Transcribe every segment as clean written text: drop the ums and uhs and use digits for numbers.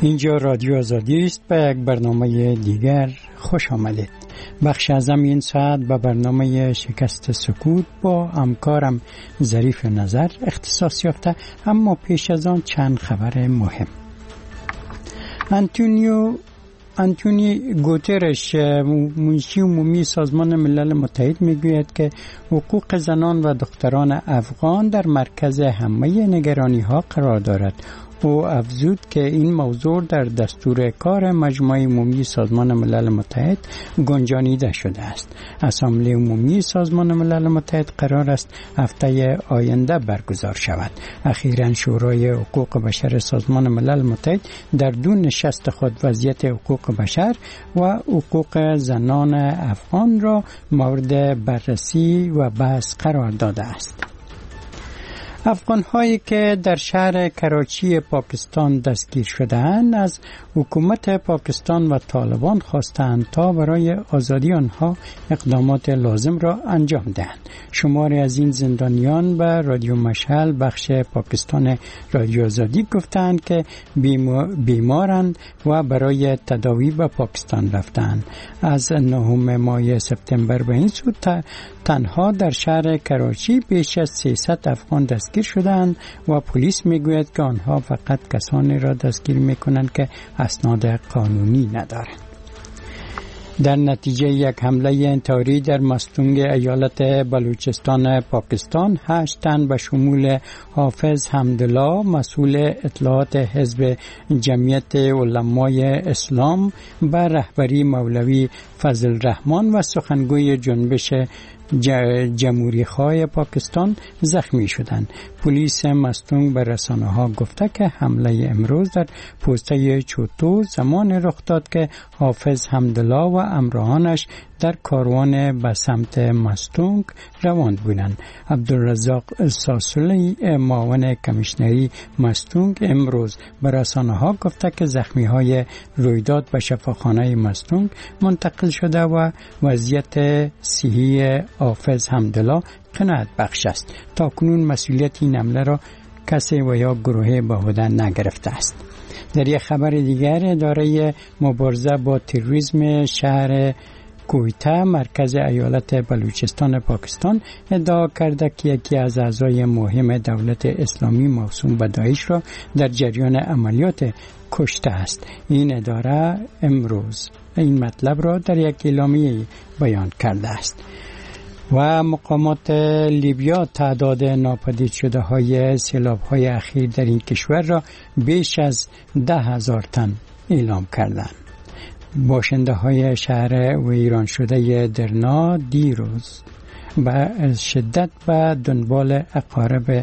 اینجا رادیو آزادی است. به یک برنامه دیگر خوش آمدید. بخش ازم این ساعت به برنامه شکست سکوت با همکارم ظریف نظر اختصاص یافته، اما پیش از آن چند خبر مهم. آنتونی گوترش، منشی عمومی سازمان ملل متحد، میگوید که حقوق زنان و دختران افغان در مرکز همه نگرانی‌ها قرار دارد. او افزود که این موضوع در دستور کار مجمع عمومی سازمان ملل متحد گنجانیده شده است. اسامبله عمومی سازمان ملل متحد قرار است هفته آینده برگزار شود. اخیراً شورای حقوق بشر سازمان ملل متحد در دو نشست خود وضعیت حقوق بشر و حقوق زنان افغان را مورد بررسی و بحث قرار داده است. افغان‌هایی که در شهر کراچی پاکستان دستگیر شده‌اند از حکومت پاکستان و طالبان خواستند تا برای آزادی آنها اقدامات لازم را انجام دهند. شماری از این زندانیان به رادیو مشعل بخش پاکستان رادیو آزادی گفتند که بیمارند و برای تداوی به پاکستان رفتند. از 9 ماه سپتامبر به این سو تنها در شهر کراچی بیش از 300 افغان دستگیر شدند و پلیس میگوید که آنها فقط کسانی را دستگیر میکنند که اسناد قانونی ندارند. در نتیجه یک حمله انتحاری در مستونگ ایالت بلوچستان پاکستان 8 تن به شمول حافظ حمدالله مسئول اطلاعات حزب جمعیت علمای اسلام به رهبری مولوی فضل الرحمن و سخنگوی جنبش جمهوری خواه پاکستان زخمی شدند. پلیس مستونگ به رسانه‌ها گفته که حمله امروز در پوسته چوتو زمان رخ داد که حافظ حمدالله و همراهانش در کاروان به سمت مستونگ روان بودند. عبدالرزاق ساسولی معاون کمیشنری مستونگ امروز به رسانه‌ها گفته که زخمی‌های رویداد به شفاخانه مستونگ منتقل شده و وضعیت صحی حافظ حمدالله قناعت بخش است. تاکنون مسئولیت این حمله را کسی و یا گروه به عهده نگرفته است. در یک خبر دیگر، اداره مبارزه با تروریسم شهر کویته مرکز ایالت بلوچستان پاکستان ادعا کرده که یکی از اعضای مهم دولت اسلامی موسوم به داعش را در جریان عملیات کشته است. این اداره امروز این مطلب را در یک اعلامیه بیان کرده است. و مقامات لیبیا تعداد ناپدید شده های سیلاب های اخیر در این کشور را بیش از 10,000 تن اعلام کردند. باشنده های شهر ویران شده درنا دیروز به شدت به دنبال اقارب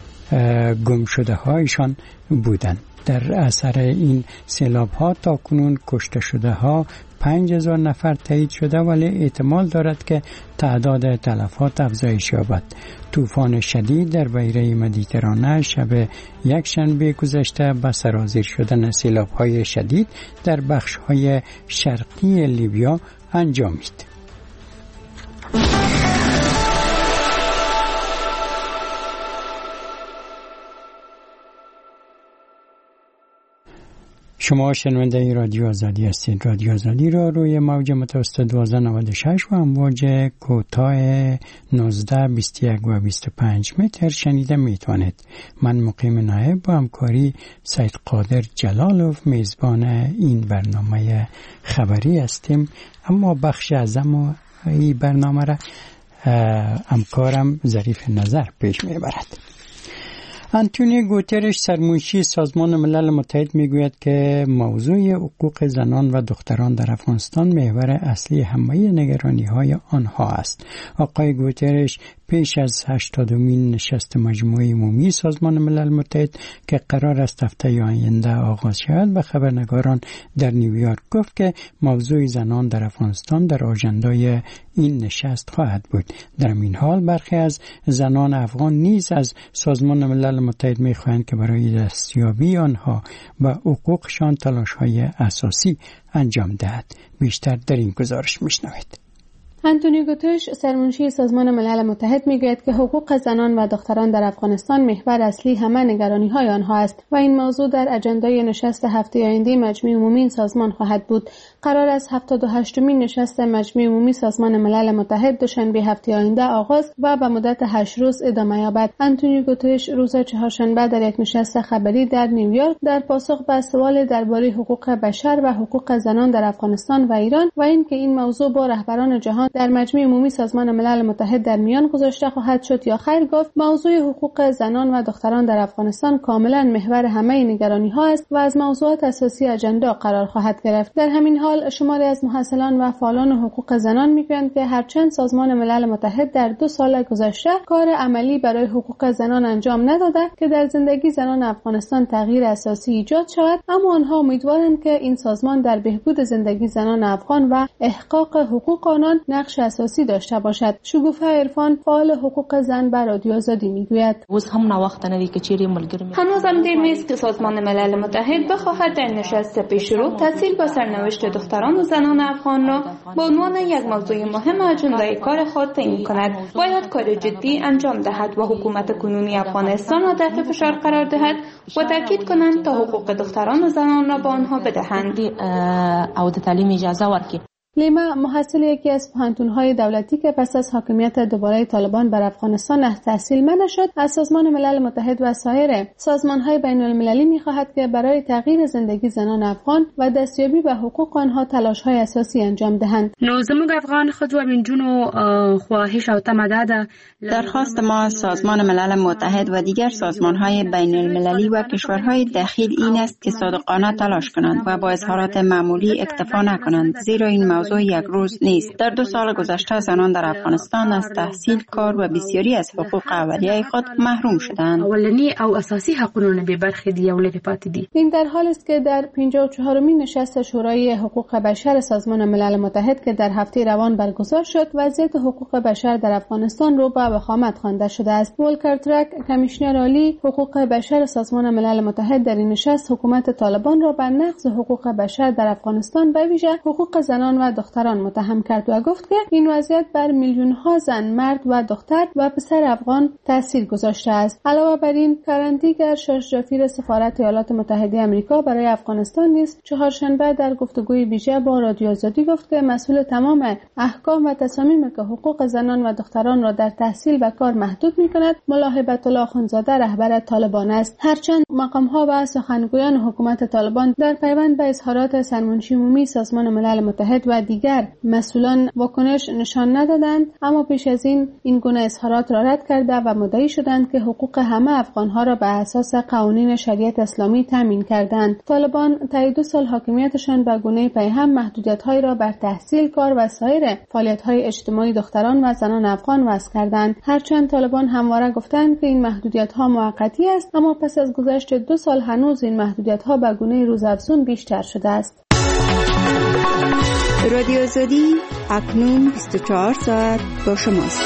گم شده هایشان بودند. در اثر این سیلاب ها تا کنون کشته شده ها 5,000 نفر تایید شده، ولی احتمال دارد که تعداد تلفات افزایش یابد. طوفان شدید در بحیره مدیترانه شب یکشنبه گذشته به سرازیر شدن سیلاب‌های شدید در بخش‌های شرقی لیبیا انجامید. شما شنونده رادیو آزادی هستید. رادیو آزادی را روی موج متوسط 1296 و امواج کوتاه 19, 21 و 25 متر شنیده میتوانید. من مقیم نایب با همکاری سید قادر جلالوف میزبان این برنامه خبری هستیم، اما بخش اعظم این برنامه را همکارم ظریف نظر پیش میبرد. آنتونی گوترش، سرمنشی سازمان ملل متحد، میگوید که موضوع حقوق زنان و دختران در افغانستان محور اصلی همه نگرانی‌های آنها است. آقای گوترش پیش از 80مین نشست مجمع عمومی سازمان ملل متحد که قرار است هفته آینده آغاز شود به خبرنگاران در نیویورک گفت که موضوع زنان در افغانستان در آژندای این نشست خواهد بود. در این حال برخی از زنان افغان نیز از سازمان ملل متحد می‌خواهند که برای دستیابی آنها به حقوقشان تلاش‌های اساسی انجام دهد. بیشتر در این گزارش می‌شنوید. آنتونیو گوترش سرمنشی سازمان ملل متحد میگوید که حقوق زنان و دختران در افغانستان محور اصلی همه نگرانی‌های آنها است و این موضوع در اجندای نشست هفته آینده مجمع عمومی این سازمان خواهد بود. قرار است 78مین نشست مجمع عمومی سازمان ملل متحد دوشنبه هفته آینده آغاز و به مدت 8 روز ادامه یابد. آنتونیو گوترش روز چهارشنبه در یک نشست خبری در نیویورک در پاسخ به سوال درباره حقوق بشر و حقوق زنان در افغانستان و ایران و اینکه این موضوع با رهبران جهان در مجمع عمومی سازمان ملل متحد در میان گذاشته خواهد شد یا خیر گفت موضوع حقوق زنان و دختران در افغانستان کاملا محور همه نگرانی‌ها است و از موضوعات اساسی اجندا قرار خواهد گرفت. در همین حال شماری از محصلان و فعالان حقوق زنان میگویند که هرچند سازمان ملل متحد در 2 سال گذشته کار عملی برای حقوق زنان انجام نداده که در زندگی زنان افغانستان تغییر اساسی ایجاد شود، اما آنها امیدوارند که این سازمان در بهبود زندگی زنان افغان و احقاق حقوق آنان نقش اساسی داشته باشد. شگوفه عرفان فعال حقوق زن بر رادیو آزادی میگوید هنوزم دیر نیست که سازمان ملل متحد بخواهد در نشست پیشرو تاثیر بر سرنوشت دختران و زنان افغان را به عنوان یک موضوع مهم اجندای کار خود تعیین کند. باید کار جدی انجام دهد و حکومت کنونی افغانستان را تحت فشار قرار دهد و تاکید کنند تا حقوق دختران و زنان را به آنها بدهند. لیما محصل یکی از پوهنتون‌های دولتی که پس از حاکمیت دوباره طالبان بر افغانستان از تحصیل منع شد، از سازمان ملل متحد و سایر سازمان‌های بین‌المللی می‌خواهد که برای تغییر زندگی زنان افغان و دستیابی به حقوق آنها تلاش‌های اساسی انجام دهند. نو زموږ افغان ښځو او نجونو خواهش او تمه ده درخواست ما از سازمان ملل متحد و دیگر سازمان‌های بین‌المللی و کشورهای دخیل این است که صادقانه تلاش کنند و با اظهارات معمولی اکتفا نکنند، زیرا این موضوع یک روز نیست. در 2 سال گذشته زنان در افغانستان از تحصیل، کار و بسیاری از حقوق اولیه خود محروم شدند. اولنی او اساسی حقوقونه به برخه دی اولې پاتې دي. این در حالی است که در 54مین نشست شورای حقوق بشر سازمان ملل متحد که در هفته روان برگزار شد، وضعیت حقوق بشر در افغانستان رو به وخامت خوانده شده است. ولکر ترک، کمیشنر عالی حقوق بشر سازمان ملل متحد در این نشست حکومت طالبان را به نقض حقوق بشر در افغانستان به ویژه حقوق زنان و دختران متهم کرد و گفت که این وضعیت بر میلیون‌ها زن، مرد و دختر و پسر افغان تاثیر گذاشته است. علاوه بر این، کارندیگر شاش سفارت ایالات متحده آمریکا برای افغانستان نیز چهارشنبه در گفتگوی ویژه با رادیو آزادی گفت که مسئول تمام احکام و تصامیمی که حقوق زنان و دختران را در تحصیل و کار محدود می‌کند ملا هیبت الله اخوندزاده رهبر طالبان است. هرچند مقام‌ها و سخنگویان حکومت طالبان در پیوند به اظهارات سرمنشی عمومی سازمان ملل متحد و دیگر مسئولان واکنش نشان ندادند، اما پیش از این گونه اظهارات را رد کرده و مدعی شدند که حقوق همه افغان‌ها را بر اساس قوانین شریعت اسلامی تامین کردند. طالبان طی 2 سال حاکمیتشان به گونه پیهم محدودیت‌هایی را بر تحصیل، کار و سایر فعالیت‌های اجتماعی دختران و زنان افغان وضع کردند. هرچند طالبان همواره گفتند که این محدودیت‌ها موقتی است، اما پس از گذشت 2 سال هنوز این محدودیت‌ها به گونه روزافزون بیشتر شده است. رادیو آزادی اکنون 24 ساعت با شماست.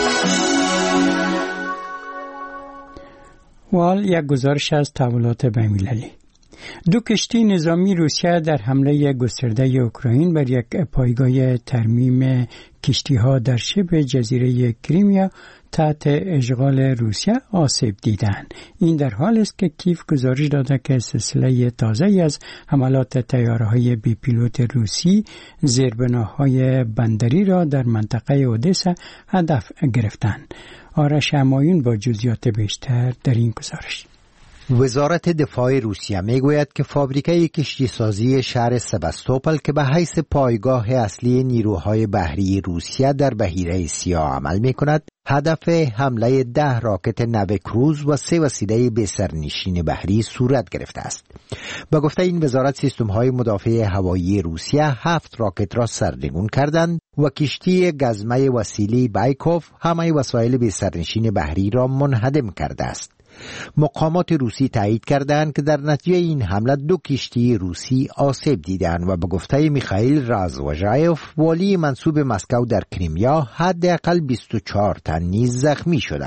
وال یک گزارش از تحولات بین‌المللی. 2 کشتی نظامی روسیه در حمله گسترده اوکراین بر یک پایگاه ترمیم کشتی‌ها در شبه جزیره کریمیا تحت اشغال روسیه آسیب دیدند. این در حالی است که کیف گزارش داده که سلسله تازه‌ای از حملات طیاره‌های بی پیلوت روسی زیربناهای بندری را در منطقه اودسا هدف گرفتند. آرش همایون با جزئیات بیشتر در این گزارش. وزارت دفاع روسیه میگوید که فابریکه کشتیسازی شهر سباستوپل که به حیث پایگاه اصلی نیروهای بحری روسیه در بحیره سیاه عمل میکند، هدف حمله 10 راکت نوکروز و 3 وسیله بسرنشین بحری صورت گرفته است. با گفته این وزارت، سیستم‌های مدافع هوایی روسیه 7 راکت را سرنگون کردند و کشتی گزمه وسیلی بایکوف همه وسایل بسرنشین بحری را منهدم کرده است. مقامات روسی تایید کردند که در نتیجه این حمله 2 کشتی روسی آسیب دیدند و به گفته میخائیل رازوژایف، والی منصوب مسکو در کریمیا، حداقل 24 تن نیز زخمی شدند.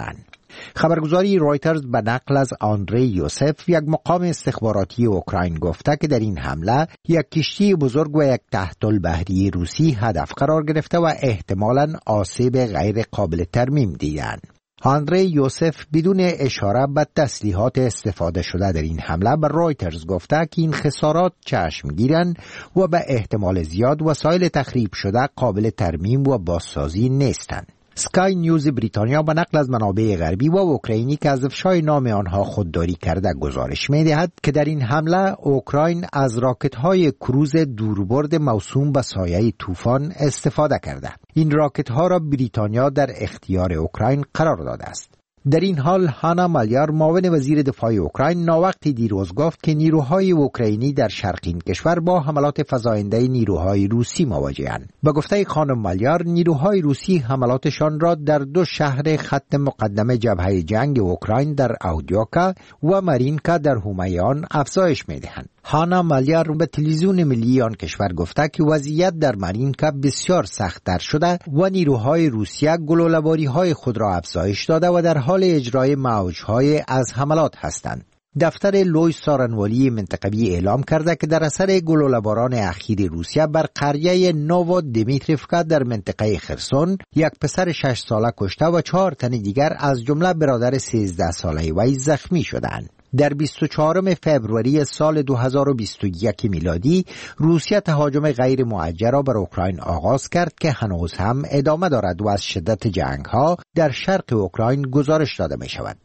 خبرگزاری رایترز به نقل از آندری یوسف، یک مقام استخباراتی اوکراین، گفته که در این حمله یک کشتی بزرگ و یک تحت‌البحری روسی هدف قرار گرفته و احتمالاً آسیب غیر قابل ترمیم دیدند. آندری یوسف بدون اشاره به تسلیحات استفاده شده در این حمله به رایترز گفته که این خسارات چشمگیرند و به احتمال زیاد وسایل تخریب شده قابل ترمیم و بازسازی نیستند. سکای نیوز بریتانیا به نقل از منابع غربی و اوکراینی که از افشای نام آنها خودداری کرده گزارش می‌دهد که در این حمله اوکراین از راکت‌های کروز دوربرد موسوم به سایه طوفان استفاده کرده. این راکت‌ها را بریتانیا در اختیار اوکراین قرار داده است. در این حال هانا مالیار، معاون وزیر دفاع اوکراین، ناوقتی دیروز گفت که نیروهای اوکراینی در شرق این کشور با حملات فزاینده نیروهای روسی مواجه‌اند. به گفته خانم مالیار، نیروهای روسی حملاتشان را در دو شهر خط مقدم جبهه جنگ اوکراین در اودیوکا و مارینکا در حومه آن افزایش می‌دهند. هانا مالیار به تلویزیون ملی آن کشور گفته که وضعیت در مارینکا بسیار سخت‌تر شده و نیروهای روسیه گلوله‌باری‌های خود را افزایش داده و در حال اجرای موج‌های از حملات هستند. دفتر لوی سارنوالی منطقوی اعلام کرده که در اثر گلوله‌باران اخیر روسیه بر قریه نوو دیمیتریفکا در منطقه خرسون یک پسر 6 ساله کشته و 4 تن دیگر از جمله برادر 13 ساله وی زخمی شدند. در 24 فوریه سال 2021 میلادی روسیه تهاجم غیر موجه را بر اوکراین آغاز کرد که هنوز هم ادامه دارد و از شدت جنگ‌ها در شرق اوکراین گزارش داده می شود.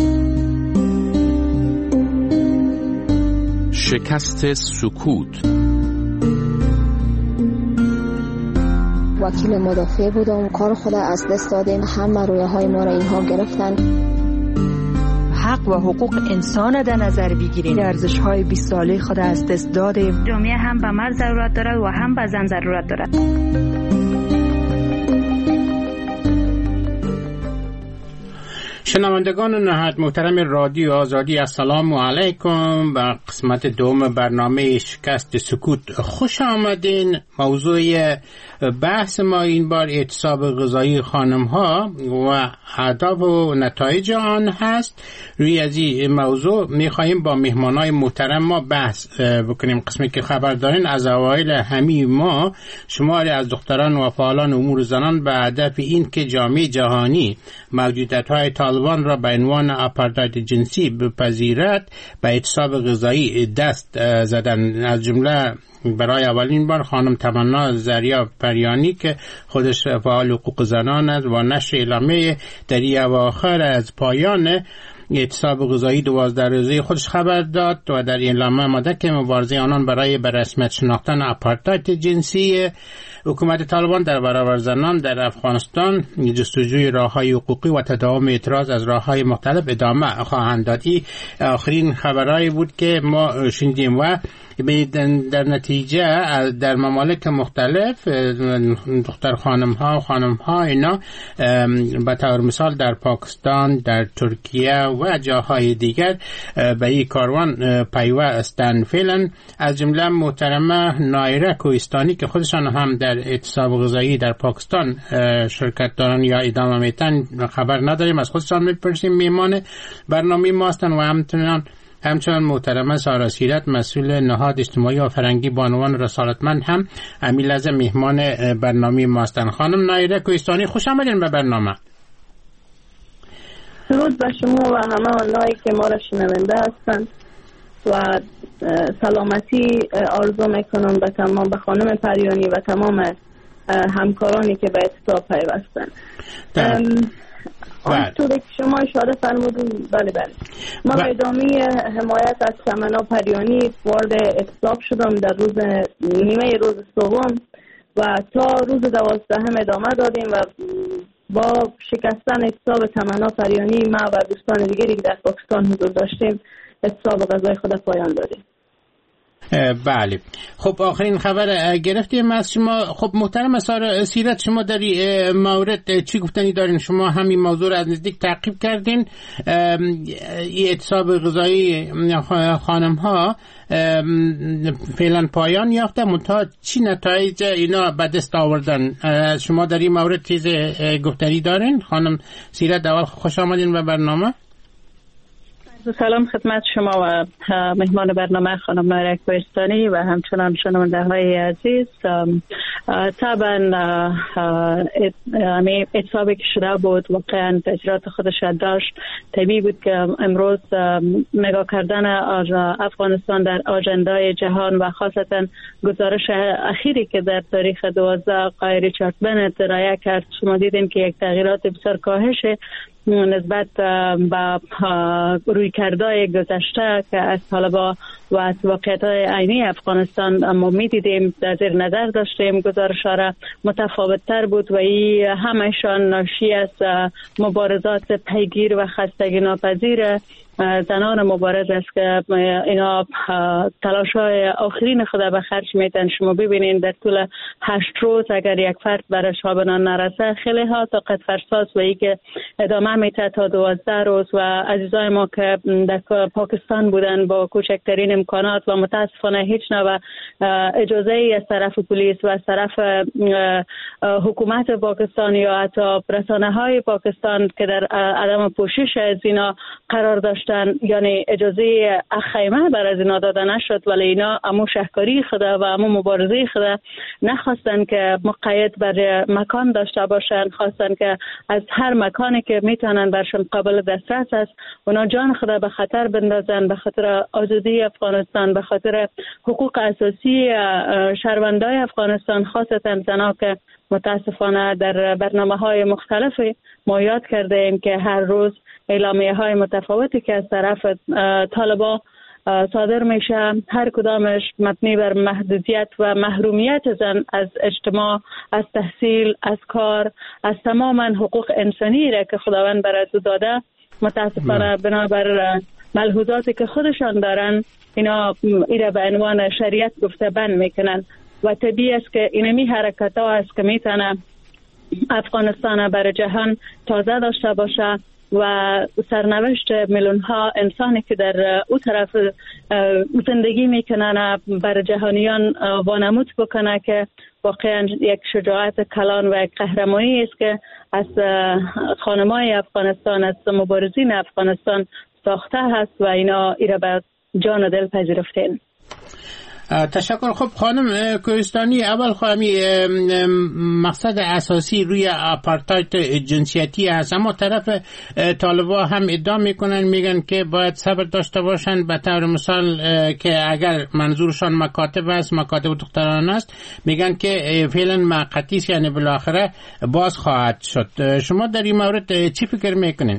شکست سکوت. وکیل مدافع بودم، کار خود از دست دادیم، همه رویاهای ما را اینها گرفتن. حق و حقوق انسان در نظر بگیریم. ارزش‌های 20 ساله خود از دست دادیم. جامعه هم به مرد ضرورت دارد و هم به زن ضرورت دارد. شنوندگان نهایت محترم رادیو آزادی، السلام علیکم. به قسمت دوم برنامه شکست سکوت خوش آمدین. موضوع بحث ما این بار اعتصاب غذایی خانم‌ها و اهداف و نتایج آن هست. روی از این موضوع می‌خواهیم با مهمانای محترم ما بحث بکنیم. قسمی که خبر دارین از اوایل همین ما شماری از دختران و فعالان امور زنان به هدف این که جامعه جهانی موجودیت‌های طالبان را به عنوان آپارتاید جنسی بپذیرد به اعتصاب غذایی دست زدن. از جمله برای اولین بار خانم تمنا زریا پریانی که خودش فعال حقوق زنان است و نشر اعلامیه در اواخر از پایان اعتصاب غذایی 12 روزه خودش خبر داد و در اعلامیه آمده که مبارزه آنان برای به رسمیت شناختن آپارتاید جنسی حکومت طالبان در برابر زنان در افغانستان جستجوی راه‌های حقوقی و تداوم اعتراض از راه‌های مختلف ادامه خواهند داد. این آخرین خبرایی بود که ما شنیدیم و در نتیجه در ممالک مختلف دختر خانم‌ها اینا به طور مثال در پاکستان، در ترکیه و جاهای دیگر به این کاروان پیوستند. فعلا از جمله محترمه نایره کوهستانی که خودشان هم در اعتصاب غذایی در پاکستان شرکت دارن یا ادامه میتن خبر نداریم، از خودشان میپرسیم. میهمان برنامه ما هستن و همچنان محترمه سارا سیرت مسئول نهاد اجتماعی و فرهنگی بانوان رسالتمند هم همین لحظه میهمان برنامه ما هستن. خانم نایره کوهستانی خوش آمدین به برنامه. درود به شما و همه آنهایی که ما را شنونده هستند و سلامتی آرزو میکنم به خانم پریانی و تمام همکارانی که به اعتصاب پیوستند. آنطوری که شما اشاره فرمودید، بله ما به ادامه حمایت از تمنا پریانی وارد اعتصاب شدم در نیمه روز سوم و تا روز 12 ادامه دادیم و با شکستن اعتصاب تمنا پریانی ما و دوستان دیگری که در پاکستان حضور داشتیم اعتصاب غذای خود پایان دادیم. بله. خب آخرین خبر گرفتیم از شما. خب محترم سیرت، شما در این مورد چی گفتنی دارین؟ شما همین موضوع را از نزدیک تعقیب کردین. این اعتصاب غذایی خانم ها فعلا پایان یافته، منتها چی نتایج اینا به دست آوردن؟ شما در این مورد چیز گفتنی دارین؟ خانم سیرت، اول خوش آمدین به برنامه. سلام خدمت شما و مهمان برنامه خانم نایره کوهستانی و همچنان شنونده های عزیز. طبعا اعتصابی که شده بود واقعا تاثیرات خودش داشت. طبیعی بود که امروز نگاه کردن افغانستان در آژندای جهان و خاصتا گزارش اخیری که در تاریخ 12 آقای ریچارد بنت ارائه کرد، شما دیدین که یک تغییرات بسیار کاهش نسبت به رویکردهای گذشته که از طالبان و از واقعیت‌های عینی افغانستان ما می‌دیدیم در زیر نظر داشتیم. گزارش‌ها را متفاوت‌تر بود و این همشان ناشی از مبارزات پیگیر و خستگی ناپذیر زنان مبارز است که اینا تلاش‌های آخرین خود به خرج میتن. شما ببینید در طول 8 روز اگر یک فرد برش به نان نرسه، خیلی ها طاقت فرساست و ای که ادامه میته تا 12 روز. و عزیزای ما که در پاکستان بودن با کوچکترین امکانات و متاسفانه هیچ نوع اجازه ای از طرف پلیس و از طرف حکومت پاکستان یا حتی رسانه های پاکستان که در عدم پوشش از اینا قرار داشت، یعنی اجازه خیمه بر از اینا داده نشد، ولی اینا امو شهکاری خدا و امو مبارزه خدا نخواستن که مقید بر مکان داشته باشن، خواستن که از هر مکانی که میتونن برشون قابل دسترس است اونا جان خدا به خطر بندازن، به خاطر آزادی افغانستان، به خاطر حقوق اساسی شهروندای افغانستان، خاصتا زنها که متاسفانه در برنامه‌های مختلفی ما یاد کرده ایم که هر روز اعلامیه‌های متفاوتی که از طرف طالبان صادر میشه، هر کدامش مبنی بر محدودیت و محرومیت زن از اجتماع، از تحصیل، از کار، از تماما حقوق انسانی را که خداوند بر از داده، متاسفانه بنابر ملحوظاتی که خودشان دارن اینا ایره به عنوان شریعت گفته بند میکنن. و طبیعی است که اینمی حرکت ها است که میتونه افغانستان بر جهان تازه داشته باشه و سرنوشت میلیون ها انسانی که در او طرف زندگی میکنن بر جهانیان وانمود بکنه که واقعا یک شجاعت کلان و یک قهرمانی است که از خانمای افغانستان، از مبارزین افغانستان ساخته هست و اینا ایره به جان و دل پذیرفتین. تشکر. خب خانم کوهستانی، اول خواهمی مقصد اساسی روی آپارتاید جنسیتی است، اما طرف طالبان هم ادعا میکنن، میگن که باید صبر داشته باشن. به طور مثال که اگر منظورشان مکاتب است، مکاتب دختران است، میگن که فعلا موقتی است، یعنی بالاخره باز خواهد شد. شما در این مورد چی فکر میکنین؟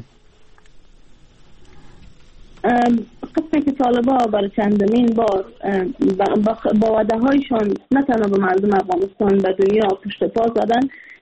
قسمی که طالبان برای چندمین بار با وعده هایشان نه تنها به مردم افغانستان به دنیا پشت پا زدن،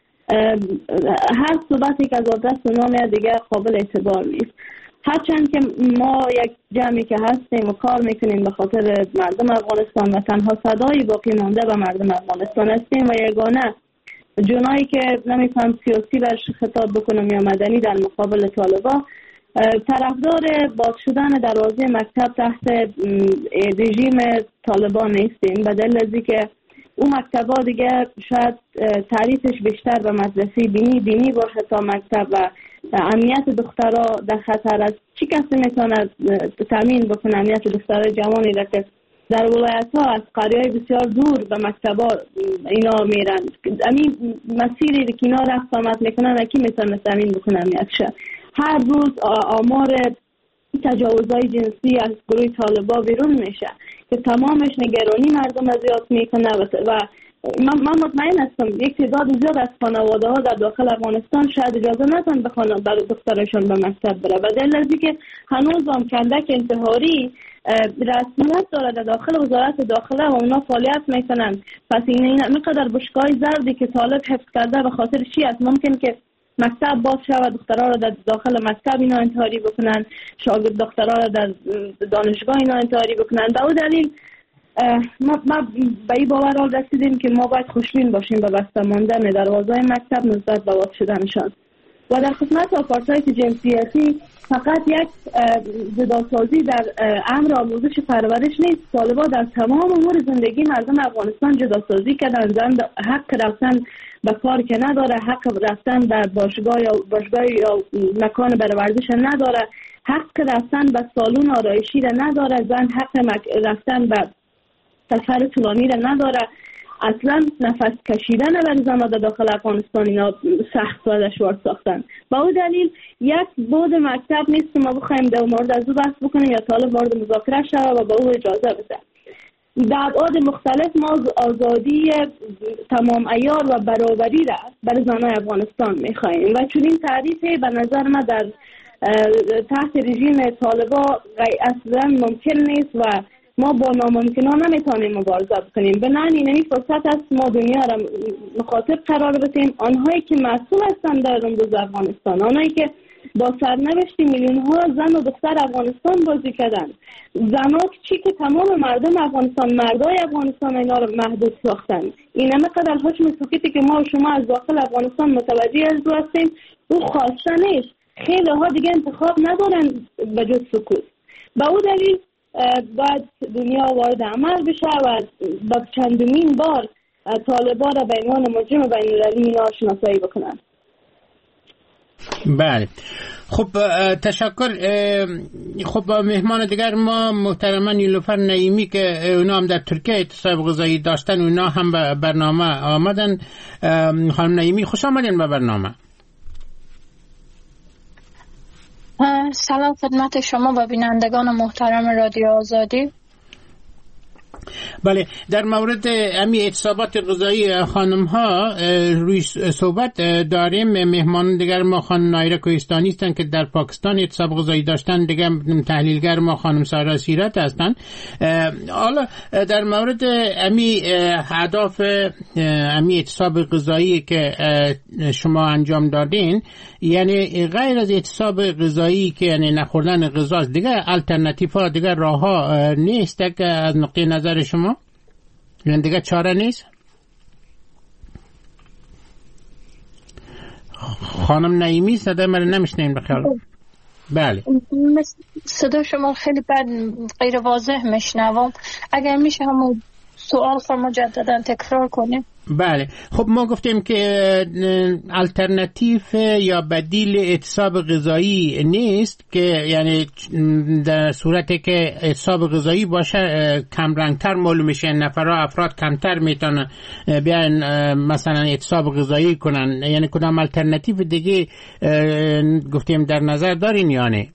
هر صحبتی که از دست اونا میاد دیگه قابل اعتبار نیست. هرچند که ما یک جمعی که هستیم و کار میکنیم به خاطر مردم افغانستان و تنها صدای باقی مانده به مردم افغانستان هستیم و یگانه جنایی که نمیفهم سیاسی برش خطاب بکنم یا مدنی در مقابل طالبان، طرفدار باز شدن دروازه مکتب تحت رژیم طالبان نیستیم، به دلیل از اینکه اون مکتبا دیگه شاید تعریفش بیشتر به مدرسه دینی باشه تا مکتب و امنیت دخترها در خطر است. چی کسی میتونه تامین بکنه امنیت دخترای جوانی را که در ولایت ها از قریه‌های بسیار دور به مکتبا اینا میرن؟ همین مسیری که اینا رفت آمد میکنن کی میتونه تامین بکنه امنیتش؟ هر روز آمار تجاوزهای جنسی از گروه طالبان بیرون میشه که تمامش نگرانی مردم زیاد میکنه و من مطمئن هستم یک تعداد زیاد از خانواده ها در داخل افغانستان شاید اجازه ندن به دخترشون به مکتب بره، به دلیل از اینکه هنوز هم کندک انتحاری رسمیت داره در داخل وزارت داخله و اونا فعالیت میکنن. پس این مقدار بشکای زردی که طالب حفظ کرده به خاطر چی است؟ ممکن که مکتب باز شود، دخترها را در داخل مکتب اینا انتحاری بکنن، شاگرد دخترها را در دانشگاه اینا انتحاری بکنن. به اون دلیل ما به این باور رسیدیم که ما باید خوشبین باشیم به بسته ماندن دروازه‌های مکتب نسبت به باز شدنشان و در خدمت آپارتاید جنسیتی فقط یک جداسازی در امر آموزش پرورش نیست. طالبان در تمام امور زندگی مردم افغانستان جداسازی کردن. زن حق رفتن به کار که نداره، حق رفتن در باشگاه یا مکان برای ورزش نداره، حق رفتن به سالن آرایشی را نداره، زن حق رفتن به سفر طولانی را نداره. اصلا نفس کشیدن برای زن در داخل افغانستان اینا سخت و دشوار ساختن. با اون دلیل یک بود مکتب نیست که ما بخوایم در مورد از او بحث بکنیم یا طالب وارد مذاکره شود و به او اجازه بده. در ابعاد مختلف ما آزادی تمام عیار و برابری را برای زنان افغانستان می‌خواهیم و چون این تعریفی به نظر ما در تحت رژیم طالبان اصلا ممکن نیست و ما با ناممکنان نمیتونیم مبارزه بکنیم. بنابراین این فرصت است ما دنیا را مخاطب قرار بدیم. آنهایی که مسئول هستند در امروز افغانستان، آنهایی که با سرنوشت میلیون ها زن و دختر افغانستان بازی کردن، زنها چی که تمام مردم افغانستان، مردای افغانستان اینا رو محدود ساختن. این همه قدر حکم سکوتی که ما و شما از داخل افغانستان متوجه از او هستیم، او خواسته نیست. خیلی ها دیگه انتخاب ندارن به جز سکوت. به او دلیل باید دنیا وارد عمل بشه و با چندمین بار طالبان را به عنوان مجرم بین‌المللی شناسایی بکنن. بله، خب تشکر. خب مهمان دیگر ما محترما نیلوفر نعیمی که اونا هم در ترکیه اعتصاب غذایی داشتن، اونا هم به برنامه آمدن. خانم نعیمی خوش آمدین به برنامه. سلام خدمت شما و بینندگان محترم رادیو آزادی. بله، در مورد امی اعتصابات غذایی خانم ها روی صحبت داریم. مهمان دیگر ما خانم نایره کوهستانی هستن که در پاکستان اعتصاب غذایی داشتن. دیگه تحلیلگر ما خانم سارا سیرت هستن. حالا در مورد امی اهداف امی اعتصاب غذایی که شما انجام دادین، یعنی غیر از اعتصاب غذایی که یعنی نخوردن غذاست، دیگه الटरनेटिव ها، دیگه راه ها نیست که از نقطه نظر شما؟ یعنی دیگه چاره نیست؟ خانم نعیمی صدا من نمیشنین بخیر. بله، صدا شما خیلی بد، غیر واضح میشنوم. اگر میشه همون سوال رو مجددا تکرار کنیم. بله، خب ما گفتیم که الटरनेटिव یا بدیل اعتصاب غذایی نیست، که یعنی در صورتی که اعتصاب غذایی باشه کم رنگتر معلوم میشه، افراد کمتر میتونن بیان مثلا اعتصاب غذایی کنن. یعنی کدام الटरनेटिव دیگه گفتیم در نظر دارین یا نه؟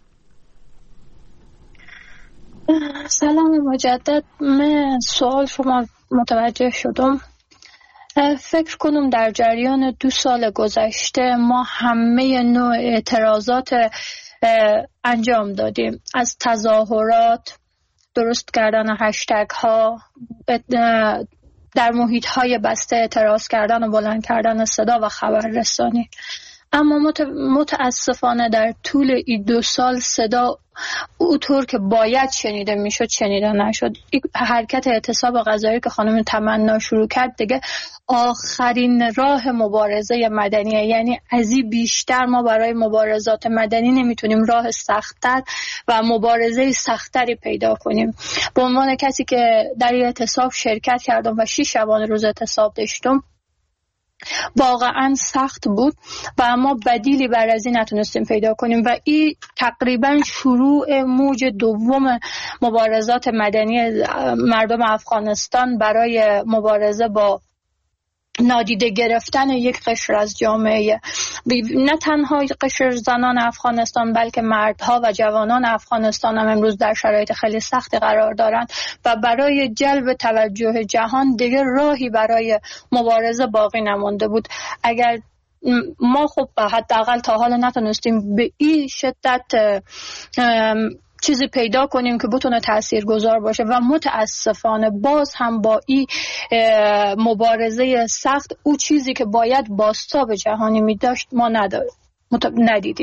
سلام مجدد، من سوال شما متوجه شدم. فکر کنم در جریان 2 سال گذشته ما همه نوع اعتراضات انجام دادیم، از تظاهرات، درست کردن هشتگ ها، در محیط های بسته اعتراض کردن و بلند کردن صدا و خبررسانی. اما متاسفانه در طول این 2 سال صدا اونطور که باید شنیده میشد شنیده نشد. حرکت اعتصاب غذایی که خانم تمنا شروع کرد دیگه آخرین راه مبارزه مدنیه. یعنی از این بیشتر ما برای مبارزات مدنی نمیتونیم راه سخت‌تر و مبارزه سخت‌تری پیدا کنیم. به عنوان کسی که در اعتصاب شرکت کردم و 6 شبانه روز اعتصاب داشتم، واقعا سخت بود و اما بدیلی بر از این نتونستیم پیدا کنیم و این تقریبا شروع موج دوم مبارزات مدنی مردم افغانستان برای مبارزه با نادیده گرفتن یک قشر از جامعه، نه تنها قشر زنان افغانستان بلکه مردها و جوانان افغانستان هم امروز در شرایط خیلی سختی قرار دارند و برای جلب توجه جهان دیگه راهی برای مبارزه باقی نمانده بود. اگر ما خب حداقل تا حالا نتونستیم به این شدت چیزی پیدا کنیم که بتونه تاثیرگذار باشه و متاسفانه باز هم با این مبارزه سخت او چیزی که باید بازتاب جهانی می داشت ما ندیدیم.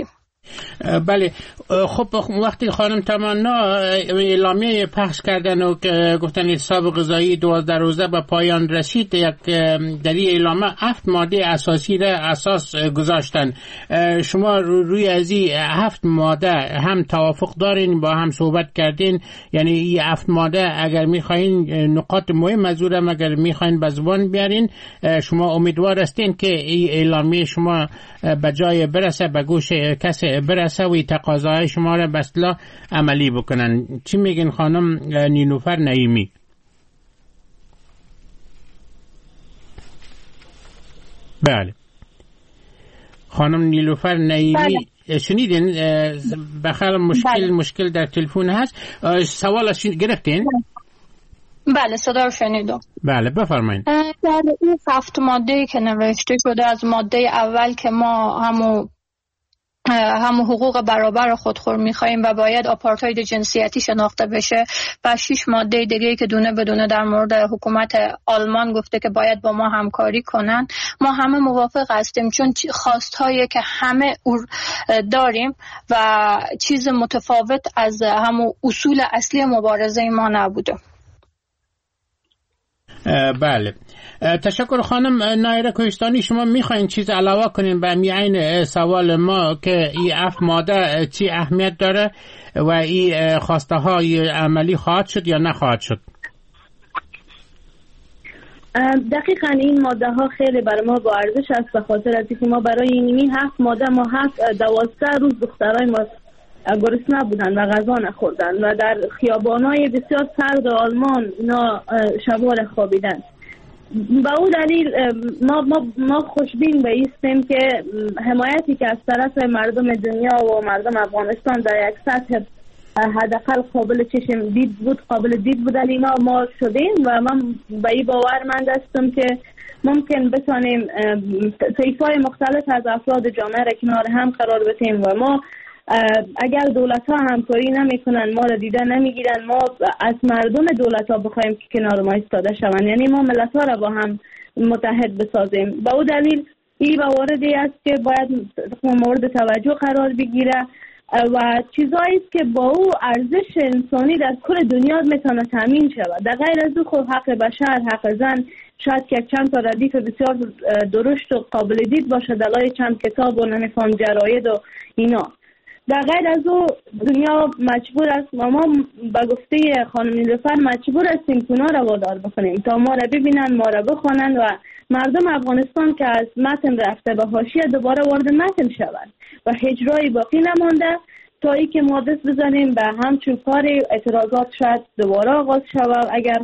بله. خب وقتی خانم تمنا اعلامیه پخش کردن و گفتن حساب غذایی 12 روزه به پایان رسید، یک در این اعلامیه 7 ماده اساسی را اساس گذاشتن. شما روی از این 7 ماده هم توافق دارین، با هم صحبت کردین؟ یعنی این 7 ماده اگر میخواین نقاط مهم از اون اگر میخواین به زبان بیارین، شما امیدوار هستین که این اعلامیه شما به جای برسه، به گوش کسی برسه و تقاضاهای شما را به اصطلاح عملی بکنن؟ چی میگین خانم نیلوفر نعیمی؟ بله خانم نیلوفر نعیمی، شنیدین؟ بخیر مشکل در تلفن هست. سوالش گرفتین؟ بله صدا رو شنیدم. بله بفرمایید. در این 7 ماده که نوشته شده، از ماده اول که ما همون حقوق برابر خودخور میخواییم و باید آپارتاید جنسیتی شناخته بشه، و 6 ماده دیگه که دونه بدونه در مورد حکومت آلمان گفته که باید با ما همکاری کنن. ما همه موافق هستیم، چون خواستهایی که همه داریم و چیز متفاوت از همون اصول اصلی مبارزه ما نبوده. بله تشکر خانم نایره کوهستانی. شما میخواین چیز علاوه کنین به این سوال ما که این 7 ماده چی اهمیت داره و این خواسته های عملی خواهد شد یا نخواهد شد؟ دقیقاً این ماده ها خیلی برای ما با ارزش است، به خاطر از اینکه ما برای این 7 ماده ما 12 روز دخترای ما گرسنه بودن و غذا نخوردن و در خیابان‌های بسیار سرد آلمان اینا شب‌ها خوابیدن. با اون دلیل ما خوشبین به ایستیم که حمایتی که از طرف مردم دنیا و مردم افغانستان در یک سطح حداقل قابل چشم دید بود، قابل دید بودن اینا ما شدیم و من به این باورمند هستم که ممکن بتانیم طیف‌های مختلف از افراد جامعه را کنار هم قرار بدیم و ما اگر دولت ها همکاری نمی کنن، ما را دیده نمی گیرن، ما از مردم دولت ها بخوایم که کنار ما ایستاده شوند، یعنی ما ملت ها را با هم متحد بسازیم. با اون دلیل این مواردی است که باید مورد توجه قرار بگیره و چیزایی است که با او ارزش انسانی در کل دنیا میتونه تامین شود. در غیر از او خود حق بشر، حق زن شاید که چند تا ردیف بسیار درشت و قابل دید باشه دلای چند کتاب و نمیفهم جراید و اینا. در غیر از او دنیا مجبور است و ما به گفته خانم نیلوفر مجبور هستیم که اونا را وادار بکنیم تا ما را ببینن، ما را بخوانند و مردم افغانستان که از متن رفته به حاشیه دوباره وارد متن شوند و هجرایی باقی نمانده تا ای که ما دست بزنیم به همچون کار اعتراضات شاید دوباره آغاز شود اگر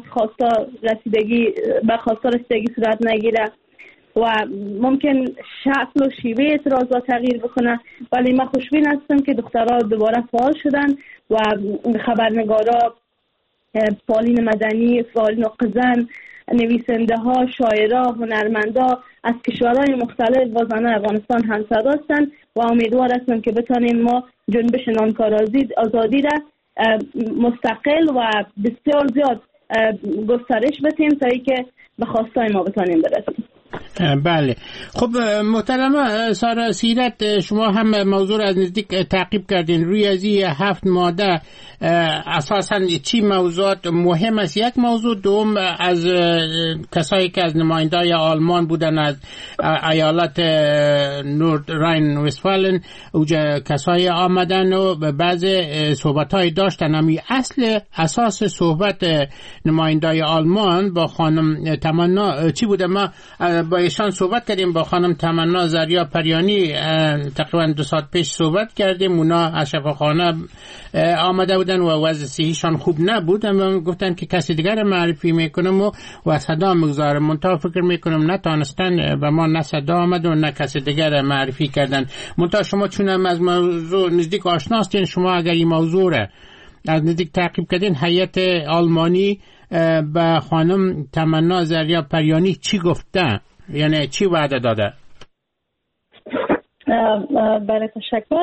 به خواستا رسیدگی صورت نگیره و ممکن شکل و شیوه اعتراضات تغییر بکنه. ولی من خوشبین هستم که دخترها دوباره فعال شدن و خبرنگارا، فعالین مدنی، فعالین قزن، نویسنده ها، شاعرها، هنرمندا از کشورهای مختلف با زنان افغانستان همصدا هستند و امیدوار هستم که بتانیم ما جنبش نانکار آزادی را مستقل و بسیار زیاد گسترش بدیم تا ای که به خواستای ما بتانیم برسیم. بله خب محترمه سارا سیرت، شما هم موضوع را از نزدیک تعقیب کردین. روی از این 7 ماده اساساً چی موضوعات مهم است؟ یک موضوع دوم از کسایی که از نمایندای آلمان بودن از ایالت نورد راین وستفالن اوجا کسایی آمدن و بعض صحبت‌های داشتن. امی اساس صحبت نمایندای آلمان با خانم تمنا چی بوده؟ ما با ایشان صحبت کردیم، با خانم تمنا زریا پریانی تقریبا 2 ساعت پیش صحبت کردیم. اونا از شفاخانه آمده بودن و وضع صحیشان خوب نبود، اما گفتن که کسی دیگر معرفی میکنم و صدا میگذارم. منتها فکر میکنم نتانستن و ما نه صدا آمد و نه کسی دیگر معرفی کردن. منتها شما چون هم از موضوع نزدیک آشناستین، شما اگر این موضوع را از نزدیک تعقیب کردین، هیئت آلمانی به خانم تمنا زریا پریانی چی گفته؟ یعنی چی وعده داده؟ بله تشکر.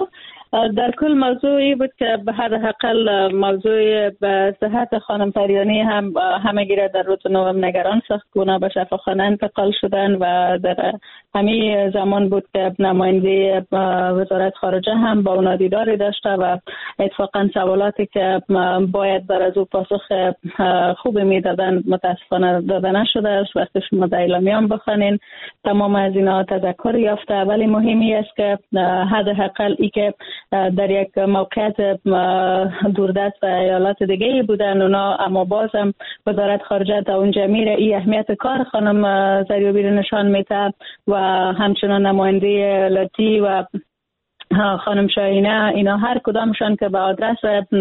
در کل موضوعی بود که به هر حقل موضوع به صحت خانم پریانی هم همگی را در روز نوام نگران ساخت که اونا به شفاخانه انتقال شدن و در همین زمان بود که نماینده وزارت خارجه هم با اونا دیداری داشته و اتفاقا سوالاتی که باید بر از او پاسخ خوب میدادن متاسفانه داده نشده. وقتی شما در اعلامیه‌ام بخونین تمام از اینا تذکر یافته، ولی مهمی است که حداقل ای که در یک موقعیت دوردست و ایالات دیگه بودن اونا، اما بازم وزارت خارجه تا اونجا میره ای اهمیت کار خانم زریابی رو نشان میده و همچنان نماینده لاتی و خانم شاهینه اینا هر کدامشان که به آدرس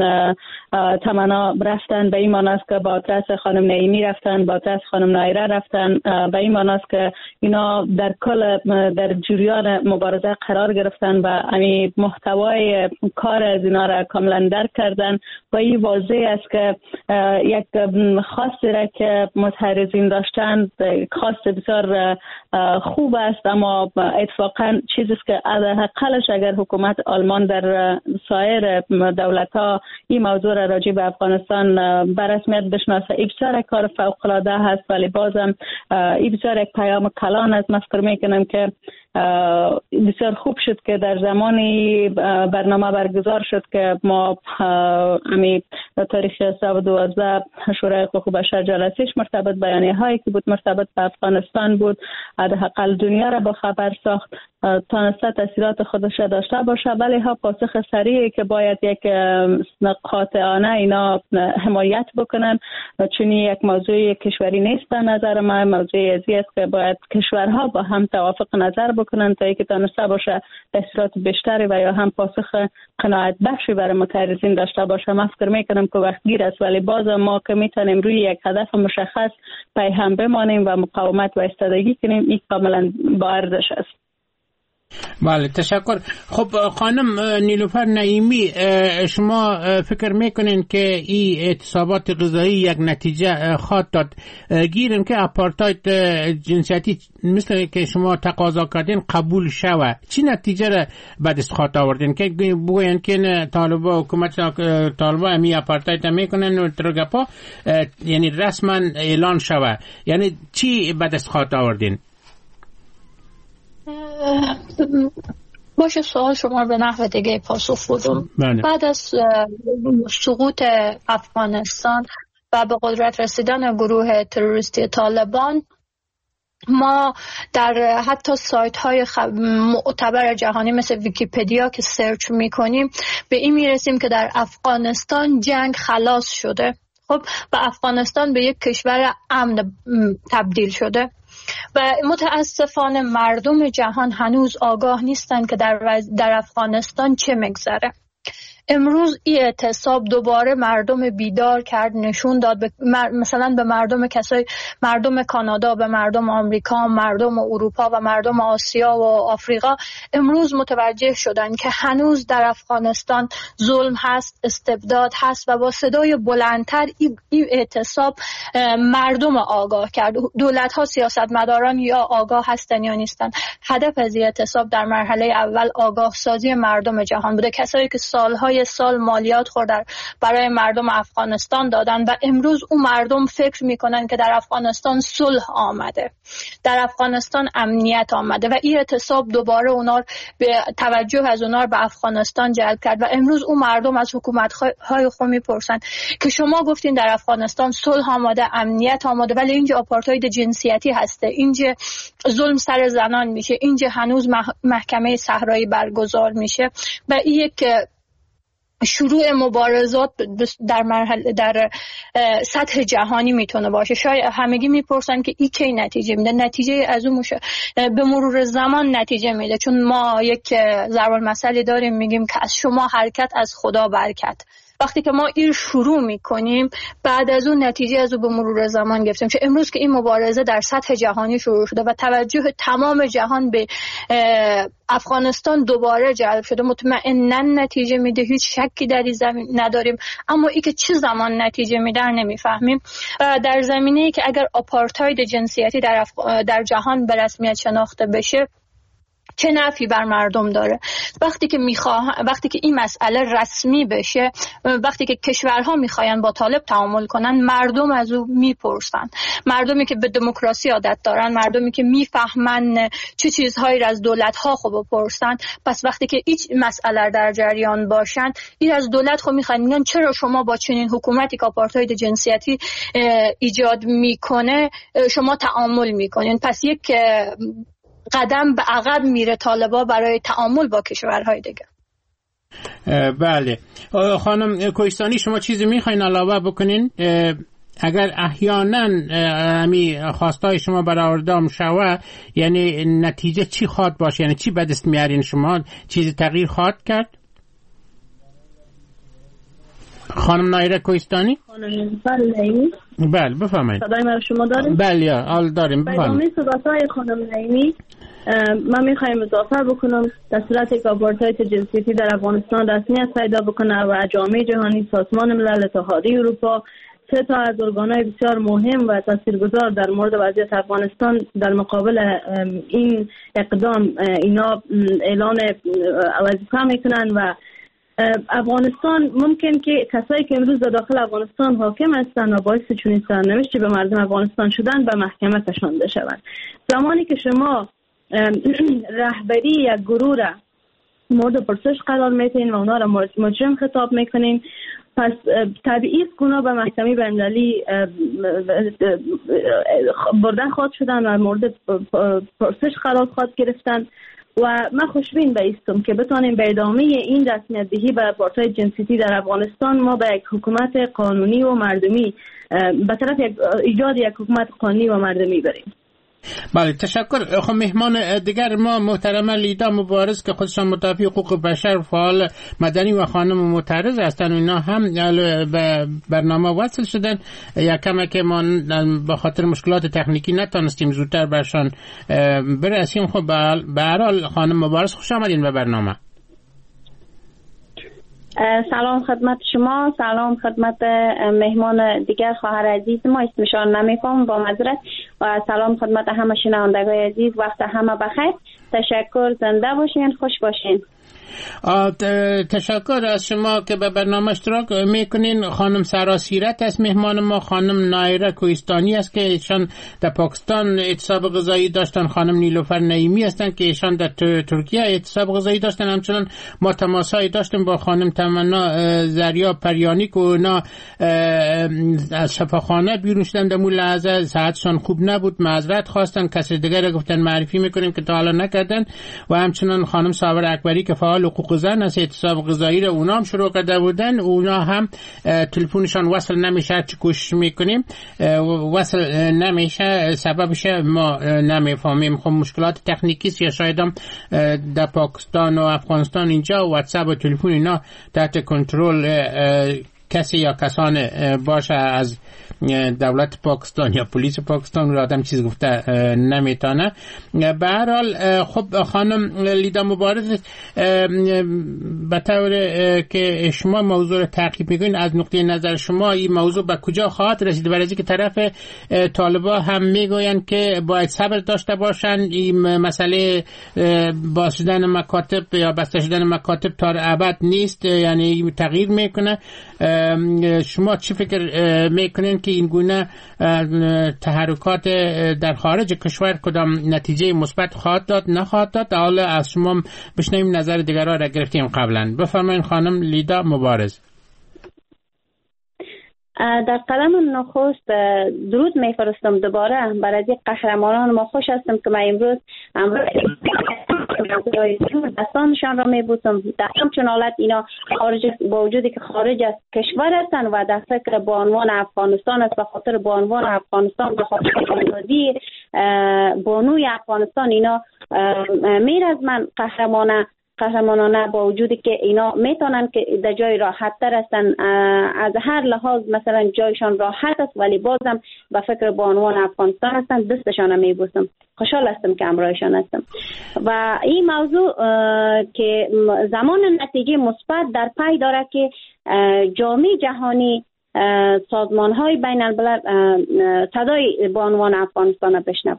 تمنا رفتن به این معنی است که به آدرس خانم نعیمی رفتن، به آدرس خانم نایره رفتن، به این معنی است که اینا در کل در جریان مبارزه قرار گرفتن و همین محتوای کار از اینا را کاملا درک کردن و این واضح است که یک خواستی را که متحرزین داشتن خواست بسیار خوب است، اما اتفاقا چیزی است که حداقلش اگر حکومت آلمان در سایر دولت‌ها این موضوع را راجع به افغانستان به رسمیت بشناسه، این بسیار کار فوق‌العاده هست، ولی بازم این بسیار یک پیام کلان است. من فکر می‌کنم که بسیار خوب شد که در زمانی برنامه برگزار شد که ما امی تاریخ 12 شورای حقوق بشر جلسهش مرتبط بیانیه هایی که بود مرتبط به افغانستان بود، حداقل دنیا را با خبر ساخت، تانسته تاثیرات خودش داشته باشه، ولی ها پاسخ سریعی که باید یک قاطعانه اینا حمایت بکنن، چون یک موضوع کشوری نیست به نظر من، موضوع ازی است که باید کشورها با هم توافق نظر بکنن تا اینکه تانسته باشه تاثیرات بیشتری و یا هم پاسخ قناعت بخشی برای متحرزین داشته باشه. من فکر میکنم که وقت گیر است، ولی باز ما که میتونیم روی یک هدف مشخص پای هم بمانیم و مقاومت و ایستادگی کنیم، این کاملا با ارزش است. بله، تشکر. خب خانم نیلوفر نعیمی، شما فکر میکنین که این اعتصابات غذایی یک نتیجه خواهد داد؟ گیریم که اپارتاید جنسیتی مثل که شما تقاضا کردین قبول شود، چی نتیجه را به دست خواهد آوردین که بگوین که طالبا حکومت طالبا همی اپارتاید میکنن و ترگپا یعنی رسما اعلان شود، یعنی چی به دست خواهد آوردین؟ باشه، سوال شما به نحو دیگه پاسخ بدم. بعد از سقوط افغانستان و به قدرت رسیدن گروه تروریستی طالبان، ما در حتی سایت های معتبر جهانی مثل ویکیپدیا که سرچ میکنیم به این میرسیم که در افغانستان جنگ خلاص شده. خب و افغانستان به یک کشور امن تبدیل شده و متاسفانه مردم جهان هنوز آگاه نیستند که در افغانستان چه میگذره. امروز این اعتصاب دوباره مردم بیدار کرد، نشون داد مثلا به مردم کانادا، به مردم آمریکا، مردم اروپا و مردم آسیا و آفریقا امروز متوجه شدن که هنوز در افغانستان ظلم هست، استبداد هست و با صدای بلندتر این اعتصاب مردم آگاه کرد. دولت‌ها، سیاستمداران یا آگاه هستن یا نیستن. هدف از این اعتصاب در مرحله اول آگاه سازی مردم جهان بوده، کسایی که سال مالیات برای مردم افغانستان دادن و امروز اون مردم فکر میکنن که در افغانستان صلح آمده، در افغانستان امنیت آمده و این اعتصاب دوباره به توجه از اونا به افغانستان جلب کرد و امروز اون مردم از حکومت‌های خود میپرسن که شما گفتین در افغانستان صلح آمده، امنیت آمده، ولی اینجا آپارتاید جنسیتی هسته، اینجا ظلم سر زنان میشه، اینجا هنوز محکمه صحرایی برگزار میشه و این یک شروع مبارزات در سطح جهانی میتونه باشه. شاید همگی میپرسن که این کی نتیجه میده؟ نتیجه از اون به مرور زمان نتیجه میده، چون ما یک ضرب المثلی داریم میگیم که از شما حرکت از خدا برکت. وقتی که ما این شروع میکنیم بعد از اون نتیجه از اون به مرور زمان گرفتیم. چون امروز که این مبارزه در سطح جهانی شروع شده و توجه تمام جهان به افغانستان دوباره جلب شده، مطمئناً نتیجه میده، هیچ شکی در این زمین نداریم. اما این که چه زمان نتیجه میده نمیفهمیم. در زمینه‌ای که اگر آپارتاید جنسیتی در جهان به رسمیت شناخته بشه، چه نفعی بر مردم داره. وقتی که این مسئله رسمی بشه، وقتی که کشورها میخواین با طالب تعامل کنن، مردم از او میپرسن. مردمی که به دموکراسی عادت دارن، مردمی که میفهمن چه چیزهایی از دولت‌ها خب بپرسن. پس وقتی که هیچ مسئله در جریان باشن، این از دولت خب میگن چرا شما با چنین حکومتی که آپارتاید جنسیتی ایجاد میکنه شما تعامل میکنین؟ پس یک قدم به عقب میره طالبا برای تعامل با کشورهای دیگه. بله خانم کوهستانی، شما چیزی میخواین علاوه بکنین؟ اگر احیانا همی خواستای شما برآورده شوه، یعنی نتیجه چی خواد باشه؟ یعنی چی به دست میارین شما؟ چیزی تغییر خواهد کرد؟ خانم نایره کوهستانی؟ بله بفرمایید. صدای من شما داریم؟ بله حال داریم، بفرمایید. به ادامه صحبت‌های خانم نعیمی من میخوایم اضافه بکنم در صورتی که آپارتاید جنسیتی در افغانستان رسمیت پیدا بکنه و جامعه جهانی، سازمان ملل، اتحادیه اروپا، سه تا از ارگان‌های بسیار مهم و تاثیرگذار در مورد وضعیت افغانستان در مقابل این اقدام اینا اعلان وظیفه میکنن و افغانستان ممکن که کسایی که امروز در داخل افغانستان حاکم هستند و باعث چنین سرنوشتی به مردم افغانستان شدن به محکمه کشانده شوند. زمانی که شما رهبری یک گروه را مورد پرسش قرار میدین و اونا را مجرم خطاب میکنین، پس طبیعی است که اونا به محکمه بین‌المللی بردن خواهد شدن و مورد پرسش قرار خواهد گرفتن و من خوشبین بایستم که بتانیم به ادامه این رسمیت دهی به آپارتاید جنسیتی در افغانستان ما به یک حکومت قانونی و مردمی به طرف ایجاد یک حکومت قانونی و مردمی بریم. بله تشکر. خب مهمان دیگر ما محترمه لیدا مبارز که خودشان مدافع حقوق بشر، فعال مدنی و خانم معترض هستند، اینا هم به برنامه وصل شدن. یکم که ما به خاطر مشکلات تکنیکی نتونستیم زودتر برشان برسیم. خب به هر حال خانم مبارز خوش آمدین به برنامه. سلام خدمت شما، سلام خدمت مهمان دیگر خواهر عزیز ما، اسمشان نمی‌کنم با معذرت، و سلام خدمت همه شنوندگان عزیز، وقت همه بخیر. تشکر، زنده باشین، خوش باشین. تشکر از شما که به برنامه اشتراک میکنین. خانم سراسیرت است مهمان ما، خانم نایره کوهستانی است که ایشان در پاکستان اعتصاب غذایی داشتن، خانم نیلوفر نعیمی هستند که ایشان در ترکیه اعتصاب غذایی داشتن. همچنان ما تماسایی داشتیم با خانم تمنا زریا پریانی که اونا از شفاخانه بیرون شدن، در اون لحظه صحتشان خوب نبود، معذرت خواستن، کسی دیگر گفتن معرفی میکنیم که تا حالا نکردن. و همچنان خانم صابر اکبری که فعال حقوق زن از اعتصاب غذایی را اونا هم شروع کرده بودن، اونا هم تلفنشان وصل نمیشه، چه کوشش میکنیم وصل نمیشه، سببش ما نمیفهمیم. خب مشکلات تکنیکی است یا شاید هم در پاکستان و افغانستان اینجا واتساپ و تلفن اینا تحت کنترل کسی یا کسان باشه از دولت پاکستان یا پلیس پاکستان رو آدم چیز گفته نمیتونه. به هر حال خب خانم لیدا مبارز، به طور که شما موضوع رو تعقیب میکنین، از نقطه نظر شما این موضوع به کجا خواهد رسید؟ برای که طرف طالبا هم میگوین که باید صبر داشته باشن، این مسئله باز شدن مکاتب یا بسته شدن مکاتب تا ابد نیست، یعنی تغییر میکنه. شما چی فکر میکنین که این گونه تحرکات در خارج کشور کدام نتیجه مثبت خواهد داد نخواهد داد؟ حالا از شما بشنویم نظر دیگران را گرفتیم قبلا. بفرمایید خانم لیدا مبارز. در قدم نخست درود میفرستم دوباره برای قهرمانان ما. خوش هستم که من امروز دستانشان را میبوسم. در همچون حالت اینا خارج، با وجودی که خارج از کشور هستند و در فکر با عنوان افغانستان است، به خاطر با عنوان افغانستان، به خاطر آزادی بانوی افغانستان اینا میر از من قهرمانانه، با وجودی که اینا میتونن که در جای راحت تر هستن، از هر لحاظ مثلا جایشان راحت است، ولی بازم به فکر با عنوان افغانستان هستن. دستشان میبوسم، خوشحال هستم که همراهشان هستم. و این موضوع که زمان نتیجه مثبت در پی داره که جامعه جهانی، سازمان های بین الملل صدای با عنوان افغانستان بشنوند.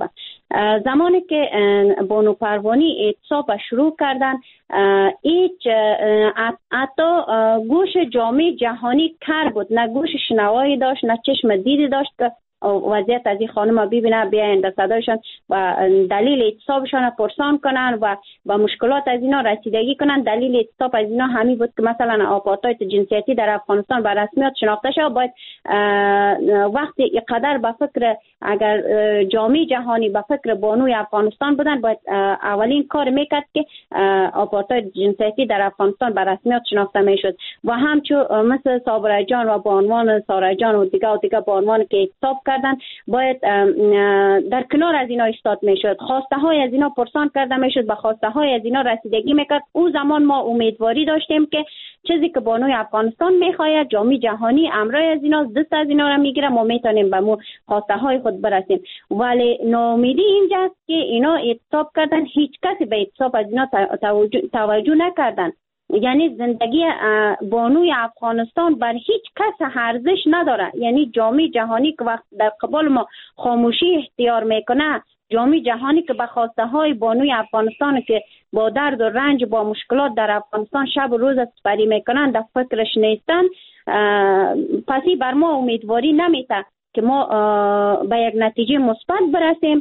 زمانی که بانو پروانی اعتصاب شروع کردن، هیچ حتی گوش جامعه جهانی کر بود، نه گوش شنوایی داشت، نه چشم دیدی داشت که وضعیت از این خانم ببینه، بیاین در صدایشان و دلیل اعتصابشان پرسان کنن و با مشکلات از اینا رسیدگی کنن. دلیل اعتصاب از اینا همین بود که مثلا آپارتاید جنسیتی در افغانستان به رسمیت شناخته شد. باید وقتی اینقدر به فکر، اگر جامعه جهانی به فکر بانوی افغانستان بودن، باید اولین کار میکرد که آپارتاید جنسیتی در افغانستان به رسمیت شناخته میشد. و همچون مثل صابره جان و بانوان ساره جان و دیگه بانوان که اعتصاب کردن، باید در کنار از اینا ایستاد میشد، خواسته های از اینا پرسان کرده میشد، به خواسته های از اینا رسیدگی میکرد. او زمان ما امیدواری داشتیم که چیزی که بانوی افغانستان میخواید، جامعه جهانی امرای از اینا، دست از اینا را میگیره، ما میتونیم به مو خواسته های خود برسیم. ولی ناامیدی اینجاست که اینا اعتصاب کردن، هیچ کسی به اعتصاب از اینا توجه نکردن. یعنی زندگی بانوی افغانستان بر هیچ کس ارزش نداره. یعنی جامعه جهانی که وقت در قبال ما خاموشی اختیار میکنه، جامعه جهانی که به خواسته های بانوی افغانستان که با درد و رنج، با مشکلات در افغانستان شب و روز سپری میکنن، در فکرش نیستن، پسی بر ما امیدواری نمیته که ما به یک نتیجه مثبت برسیم.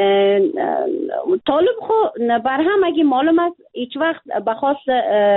طالب خو بر هم اگه معلوم است هیچ وقت به خواست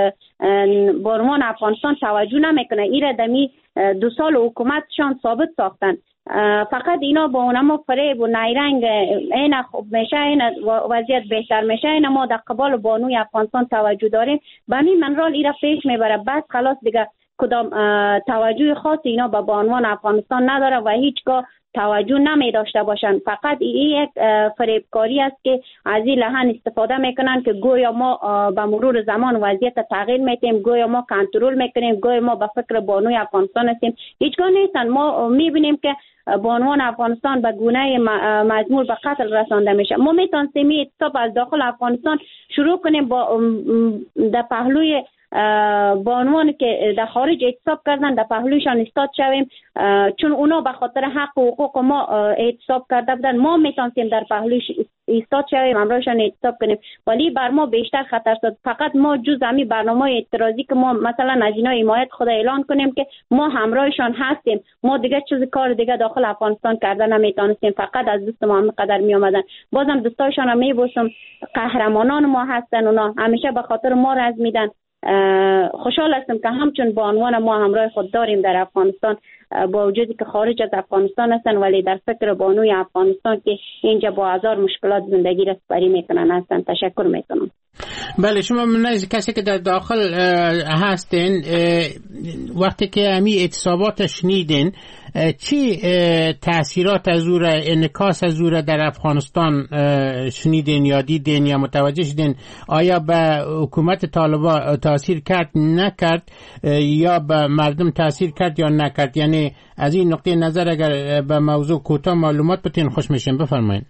بانوان افغانستان توجه نمیکنه. ایره دمی 2 سال حکومتشان ثابت ساختن. فقط اینا با اونما فریب و نیرنگ، این خوب میشه، این وضعیت بهتر میشه، این ما در قبال بانوی افغانستان توجه داریم، به همین منرال ایره پیش میبره. بس خلاص دیگه کدام توجه خاص اینا به بانوان افغانستان نداره و هیچگاه توجه نمی داشته باشن. فقط این یک فریبکاری است که از این لحن استفاده میکنن که گویا ما به مرور زمان وضعیت تغییر میتیم، گویا ما کنترل میکنیم، گویا ما به فکر بانوی افغانستان هستیم. هیچگاه نیستن. ما میبینیم که بانوان افغانستان به گونه مجبور به قتل رسانده میشه. ما میتونستیم اعتصاب از داخل افغانستان شروع کنیم، با در پهلوی بانوان که در خارج اعتصاب کردن در پهلویشان ایستاد شویم، چون اونا به خاطر حق و حقوق ما اعتصاب کرده بودن. ما میتونستیم در پهلویش ایستاد شویم، همراهشان اعتصاب کنیم، ولی بر ما بیشتر خطر شد. فقط ما جز همین برنامه اعتراضی که ما مثلا از اینا حمایت خود اعلان کنیم که ما همراهشان هستیم، ما دیگه چیز کار دیگه داخل افغانستان کردن نمیتونستیم، فقط از دست ما هم قدر می اومدن. بازم دوستایشان میبوسم، قهرمانان ما هستن، اونا همیشه به خاطر ما رز میدن. خوشحال هستم که همچون بانوان ما همراه خود داریم در افغانستان، با وجودی که خارج از افغانستان هستن، ولی در فکر بانوی افغانستان که اینجا با هزار مشکلات زندگی را سپری میکنن هستن. تشکر میکنم. بله، شما من کسی که در داخل هستین، وقتی که همین اعتصابات شنیدین، چی تأثیرات از او را، انعکاس از او را در افغانستان شنیدین یا دیدین یا متوجه شدین؟ آیا به حکومت طالبان تاثیر کرد نکرد، یا به مردم تاثیر کرد یا نکرد؟ یعنی از این نقطه نظر اگر به موضوع کوتاه معلومات بتین خوش میشیم. بفرمایید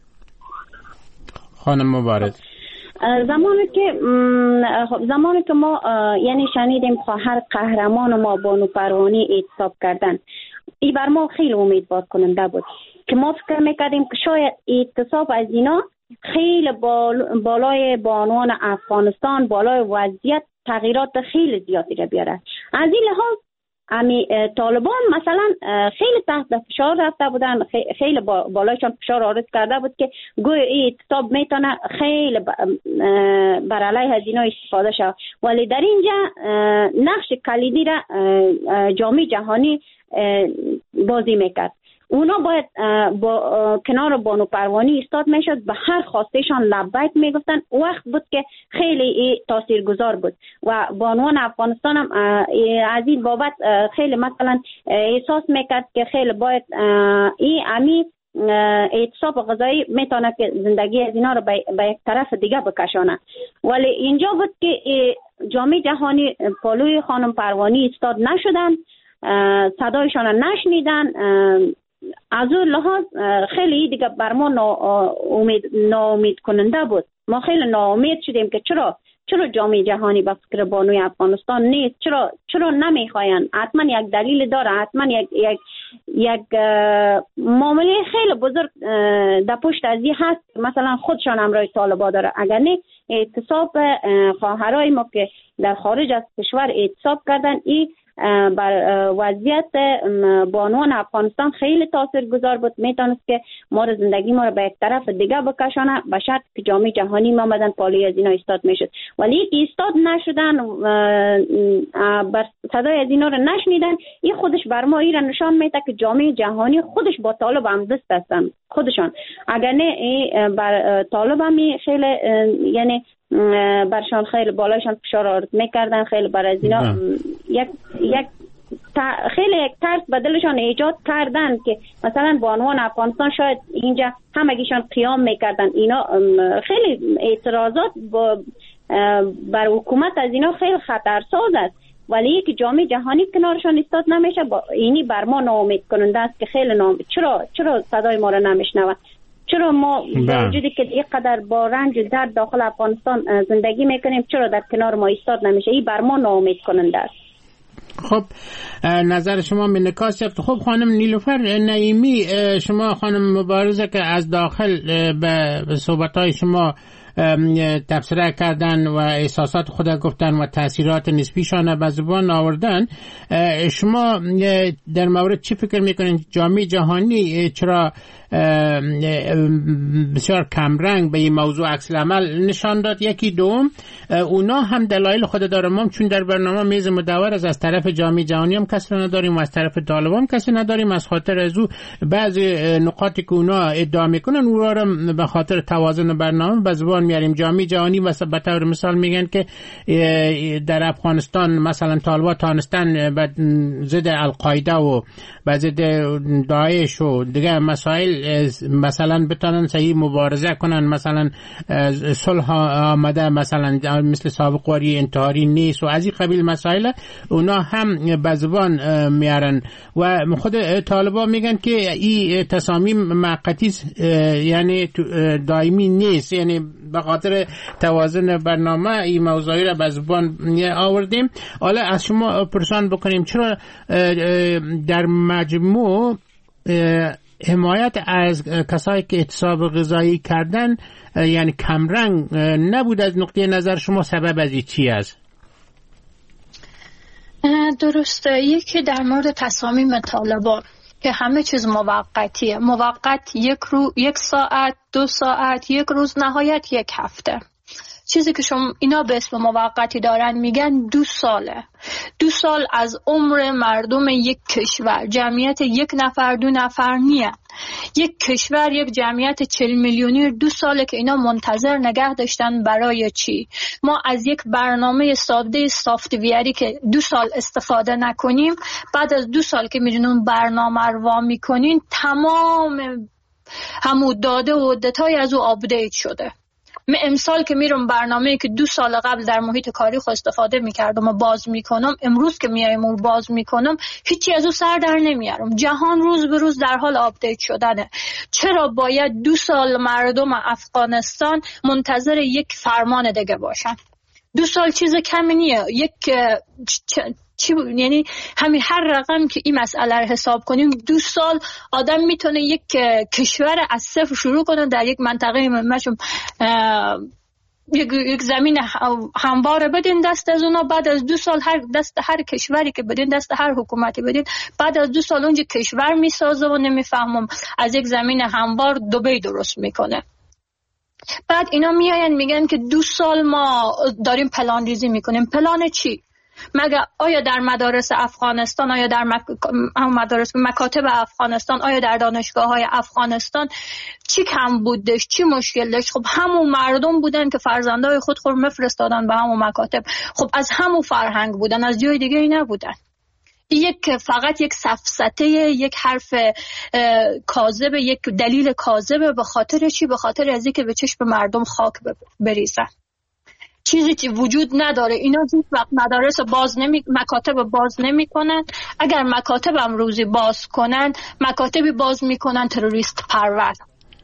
خانم مبارز. زمانی که ما یعنی شنیدیم خواهر قهرمان ما بانو پروانی اعتصاب کردن، این بر ما خیلی امیدوار کننده بود که ما فکر میکردیم که شاید اعتصاب از اینا خیلی بالای بانوان افغانستان، بالای وضعیت تغییرات خیلی زیادی را بیاره. از این لحاظ طالبان مثلا خیلی تحت فشار رفته بودن، خیلی بالایشان فشار وارد کرده بود که گویا این اعتصاب میتونه خیلی بر علیه از اینا استفاده شود. ولی در اینجا نقش کلیدی را جامعه جهانی بازی میکرد. اونا باید با کنار بانو پروانی ایستاد میشد، به هر خواستشان لبیک میگفتن. وقت بود که خیلی تاثیرگذار بود و بانوان افغانستان هم از این بابت خیلی مثلا احساس میکرد که خیلی باید این اعتصاب غذایی میتونه که زندگی از اینا رو به یک طرف دیگه بکشانه. ولی اینجا بود که جامعه جهانی پالوی خانم پروانی ایستاد نشدن، صدایشان نشنیدن. از اون لحاظ خیلی دیگه بر ما ناامید کننده بود. ما خیلی ناامید شدیم که چرا جامعه جهانی به فکر بانوی افغانستان نیست؟ چرا نمیخواین؟ حتما یک دلیل داره، حتما یک معامله خیلی بزرگ در پشت از این هست. مثلا خودشان همراه طالبان داره. اگر نه اعتصاب خواهرای ما که در خارج از کشور اعتصاب کردن، این بر وضعیت بانوان افغانستان خیلی تاثیرگذار بود. میتونست که زندگی ما رو به یک طرف دیگه بکشانه، به شرط که جامعه جهانی ما آمدن پالوی از اینا ایستاد میشد. ولی که ایستاد نشدن، بر صدای از اینا رو نشنیدن. این خودش بر ما این رو نشان میده که جامعه جهانی خودش با طالب همدست هستن خودشان. اگر نه بر طالب هم خیلی یعنی برشان خیلی بالایشان فشار آرد میکردن، خیلی بر از اینا خیلی یک ترس به دلشان ایجاد کردن که مثلا بانوان افغانستان شاید اینجا همگیشان قیام میکردن. اینا خیلی اعتراضات بر حکومت از اینا خیلی خطرساز است، ولی که جامعه جهانی کنارشان ایستاد نمیشه. اینی بر ما ناامید کننده است که خیلی ناامید. چرا صدای ما رو نمیشنون؟ چرا ما با وجودی که اینقدر با رنج و درد داخل افغانستان زندگی میکنیم، چرا در کنار ما ایستاد نمیشه؟ این بر ما ناامید کننده است. خب نظر شما منکاس. خب خانم نیلوفر نعیمی، شما خانم مبارزه که از داخل به صحبت‌های شما تبصره کردن و احساسات خود گفتن و تاثیرات نسبیشان به زبان آوردن، شما در مورد چی فکر میکنین؟ جامعه جهانی چرا بسیار کمرنگ به این موضوع عکس العمل نشان داد؟ یکی دوم، اونا هم دلایل خود دارم، چون در برنامه میز مدور از طرف جامعه جهانی هم کسی نداریم و از طرف طالبان کسی نداریم. از خاطر از او بعضی نقاطی که اونا ادعا میکنن اونا رو به خاطر توازن برنامه به زبان میاریم. جامعه جهانی به طور مثال میگن که در افغانستان مثلا طالبان تانستن ضد القاعده و ضد داعش و دیگه مسائل مثلا بتونن صحیح مبارزه کنن، مثلا صلح آمده، مثلا مثل سابق واری انتحاری نیست و از این قبیل مسائل اونا هم به زبان میارن. و خود طالبان میگن که این تصامیم موقتی یعنی دائمی نیست، یعنی به خاطر توازن برنامه این موضوعی را به زبان آوردیم. حالا از شما پرسان بکنیم چرا در مجموع حمایت از کسایی که اعتصاب غذایی کردن یعنی کمرنگ نبود؟ از نقطه نظر شما سبب از این چی است؟ درسته. یکی در مورد تصامیم طالبان که همه چیز موقتیه، موقت یک ساعت، 2 ساعت، یک روز، نهایت یک هفته. چیزی که شما اینا به اسم موقتی دارن میگن 2 ساله. 2 سال از عمر مردم یک کشور، جمعیت 1 نفر 2 نفر نیه. یک کشور، یک جمعیت 40 میلیونی 2 ساله که اینا منتظر نگه داشتن. برای چی؟ ما از یک برنامه ساده سافت‌ویری که 2 سال استفاده نکنیم، بعد از 2 سال که میدونون برنامه رو وا میکنین، تمام همو داده و دیتای از او آپدیت شده. من امسال که میرم برنامه‌ای که 2 سال قبل در محیط کاری خود استفاده میکردم و باز میکنم، امروز که میایم و باز میکنم، هیچی از او سر در نمیارم. جهان روز به روز در حال آپدیت شدنه. چرا باید 2 سال مردم افغانستان منتظر یک فرمان دیگه باشن؟ 2 سال چیز کمی نیه. یعنی همین هر رقم که این مسئله رو حساب کنیم، 2 سال آدم میتونه یک کشور از صفر شروع کنه در یک منطقه مثلا یک زمین همواره بدین دست از اونا. بعد از 2 سال هر کشوری که بدین دست هر حکومتی بدین، بعد از 2 سال اونجا کشور میسازه و نمیفهمم از یک زمین هموار دبی درست میکنه. بعد اینا میاین میگن که 2 سال ما داریم پلان ریزی میکنیم. پلان چی؟ مگه آیا در مدارس افغانستان، آیا در مکاتب افغانستان، آیا در دانشگاه‌های افغانستان چی کم بودش؟ چی مشکل داشت؟ خب همون مردم بودن که فرزندای خود میفرستادن به همون مکاتب. خب از همون فرهنگ بودن، از جای دیگه ای نبودن. فقط یک سفسطه، یک حرف کاذب، یک دلیل کاذب. به خاطر چی؟ به خاطر از اینکه به چشم مردم خاک بریزن. چیزی وجود نداره. اینا هیچ وقت مدارس مکاتب باز نمی کنن. اگر مکاتب هم روزی باز کنن، مکاتبی باز میکنن تروریست پرور.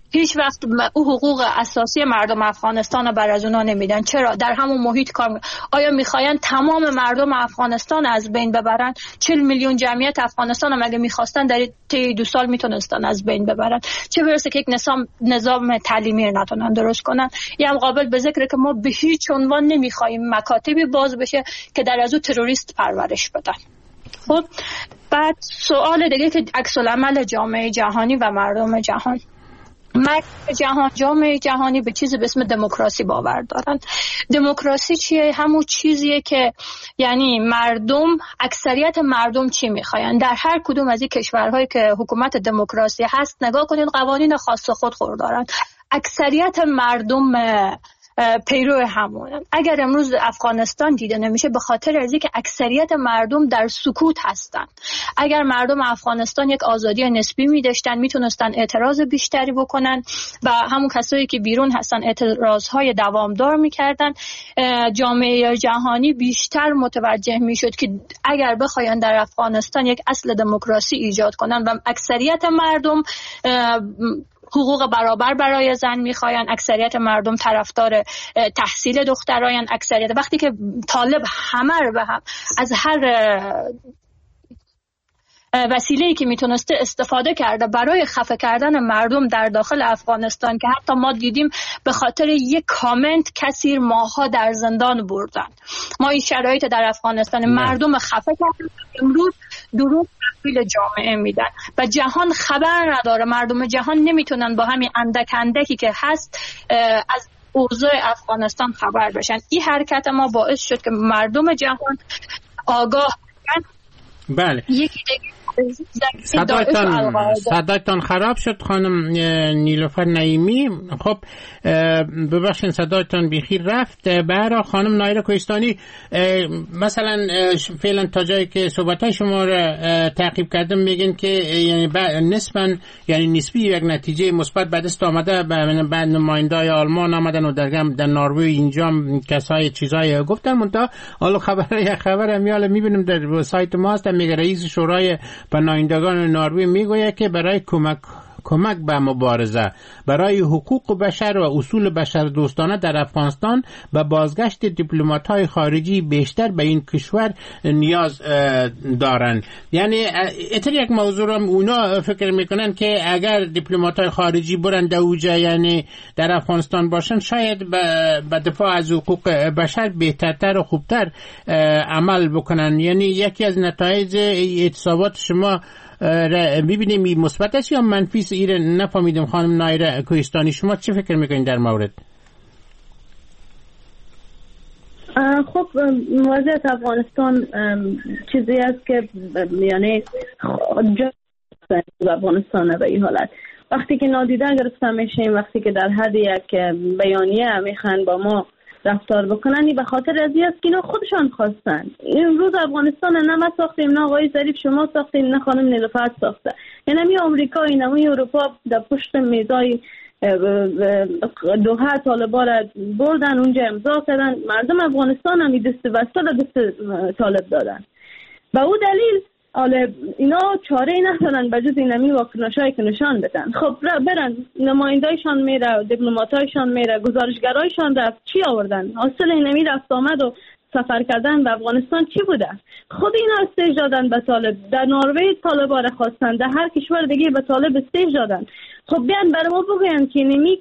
هیچ وقت او حقوق اساسی مردم افغانستان رو بر از اونا نمیدن. چرا؟ در همون محیط کار میکنن. آیا میخواین تمام مردم افغانستان از بین ببرن؟ 40 میلیون جمعیت افغانستان هم اگه میخواستن در طی 2 سال میتونستن از بین ببرن، چه برسه که یک نظام تعلیمی رو نتونن درست کنن. یه هم قابل به ذکره که ما به هیچ عنوان نمیخوایم مکاتبی باز بشه که در از او تروریست پرورش بدن. خب بعد سوال دیگه که عکس العمل جامعه جهانی و مردم جهان. جامعه جهانی به چیزی به اسم دموکراسی باور دارن. دموکراسی چیه؟ همون چیزیه که یعنی اکثریت مردم چی میخواین. در هر کدوم از این کشورهایی که حکومت دموکراسی هست نگاه کنید، قوانین خاص خود دارن. اکثریت مردم پیرو همونن. اگر امروز افغانستان دیده نمیشه به خاطر از اینکه اکثریت مردم در سکوت هستن. اگر مردم افغانستان یک آزادی نسبی می‌داشتن میتونستن اعتراض بیشتری بکنن و همون کسایی که بیرون هستن اعتراضهای دوامدار میکردن. جامعه جهانی بیشتر متوجه میشد که اگر بخواین در افغانستان یک اصل دموکراسی ایجاد کنن و اکثریت مردم حقوق برابر برای زن میخواین، اکثریت مردم طرفدار تحصیل دخترایان، اکثریت وقتی که طالب همه رو به هم از هر وسیله‌ای که میتونسته استفاده کرده برای خفه کردن مردم در داخل افغانستان که حتی ما دیدیم به خاطر یک کامنت کسی ماها در زندان بردن. ما این شرایط در افغانستان مردم خفه کردن، امروز دروغ تحویل جامعه میدن و جهان خبر نداره. مردم جهان نمیتونن با همین اندکی که هست از اوضاع افغانستان خبر بشن. این حرکت ما باعث شد که مردم جهان آگاه بله. یکی دیگه صدایتان خراب شد خانم نیلوفر نعیمی. خب ببخشید صدایتان بیخیر رفت. برای خانم نایره کوهستانی مثلا فعلا تا جایی که صحبتای شما را تعقیب کردم میگن که یعنی نسبی یک نتیجه مثبت به دست آمده. بعد نمایندای آلمان آمدن و در نروژ اینجا کسای چیزای گفتن. منتها حالا خبر میاله میبینیم در سایت ما هست، میگه رئیس شورای پناهندگان نروژ میگوید که برای کمک به مبارزه برای حقوق بشر و اصول بشر دوستانه در افغانستان و بازگشت دیپلمات‌های خارجی بیشتر به این کشور نیاز دارن. یعنی اتر یک موضوع را اونا فکر میکنن که اگر دیپلمات‌های خارجی برن اوجا یعنی در افغانستان باشن شاید به دفاع از حقوق بشر بهترتر و خوبتر عمل بکنن. یعنی یکی از نتایج اعتصابات شما میبینیم مثبت است یا منفی است؟ ایره نفهمیدم. خانم نایره کوهستانی شما چه فکر میکنید در مورد؟ خب وضعیت افغانستان چیزی است که یعنی افغانستان به این حالت وقتی که نادیده گرفته میشیم، وقتی که در حد یک بیانیه میخوان با ما رفتار بکنن، به خاطر از این است که اینا خودشان خواستن. امروز افغانستان نه ما ساختیم، نه آقای ظریف شما ساختیم، نه خانم نیلوفر ساخته. یعنی اروپا اینمی اروپا در پشت میزای دوحه طالبا را بردن اونجا امضا کردن. مردم افغانستان هم دست وسط دست طالب دادن. به او دلیل اینا چاره ای ندارن به جز اینمی واکنشایی که نشان بدن. خب برن نمایندایشان میره، دیپلماتایشان میره، گزارشگرایشان رفت، چی آوردن؟ حاصل اینمی رفت آمد و سفر کردن به افغانستان چی بوده؟ خود اینا استیج دادن به طالب. در نروژ طالبا را خواستن، در هر کشور دیگه به طالب استیج دادن. خب بیان برای ما بگوین که اینمی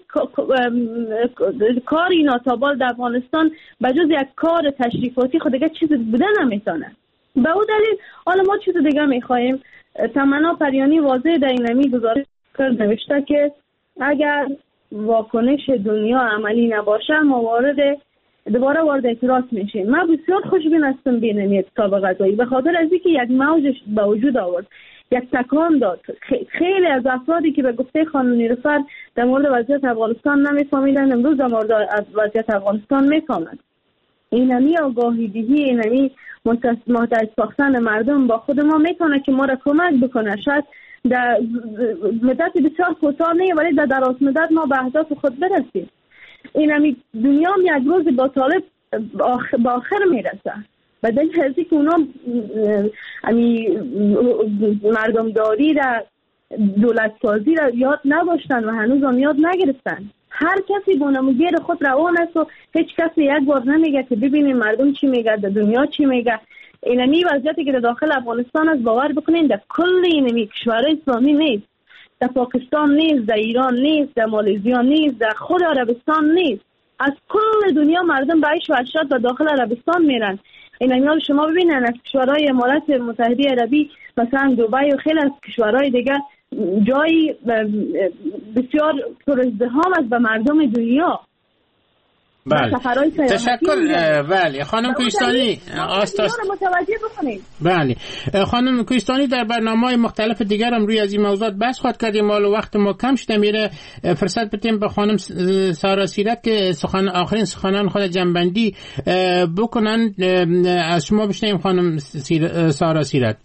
کار اینا تابال در افغانستان به جز یک کار تشریفاتی خود دیگه چیز بوده نمیتونه. به او دلیل حالا ما چیز دیگه میخواییم. تمنا پریانی واضح در اینمی گزارش کرد، نوشته که اگر واکنش دنیا عملی نباشه ما دوباره وارد اعتراض میشیم. من بسیار خوشبین هستم به این اتفاق غذایی به خاطر از اینکه یک موج به وجود آورد، یک تکان داد. خیلی از افرادی که به گفته خانم نیلوفر در مورد وضعیت افغانستان نمیفهمیدن امروز در مورد وضعیت افغانستان میفهمند. اینمی آگاهی دهی، اینمی محتاج ساختن مردم با خود ما میتونه که ما را کمک بکنه. شاید در مدت بسیار کوتاه نه ولی در دراز مدت ما به اهداف خود برسیم. اینمی دنیا هم یک روز با طالب با آخر میرسه. به دلیل هستی که اونا مردمداری را دولت سازی را یاد نداشتن و هنوز هم یاد نگرفتن. هر کسی با نموگیر خود روان است و هیچ کسی یک بار نمیگه که ببینیم مردم چی میگه، در دنیا چی میگه. اینمی وضعیتی که در داخل افغانستان است باور بکنین در کل اینمی کشورهای اسلامی نیست، در پاکستان نیست، در ایران نیست، در مالزیا نیست، در خود عربستان نیست. از کل دنیا مردم به عیش و عشرت به داخل عربستان میرن. اینمی شما ببینن از کشورهای امارات متحده عربی مثلا دبی و خیلی از کشورهای دیگر جایی بسیار پرازدحام است به مردم دنیا. بله تشکر. بله خانم کوهستانی متوجه بکنید. بله خانم کوهستانی در برنامه‌های مختلف دیگر هم روی از این موضوعات بحث خواهد کردیم. مال و وقت ما کم شده میره، فرصت بدیم به خانم سارا سیرت که آخرین سخنان خود جنبندی بکنن. از شما بشنویم خانم سارا سیرت.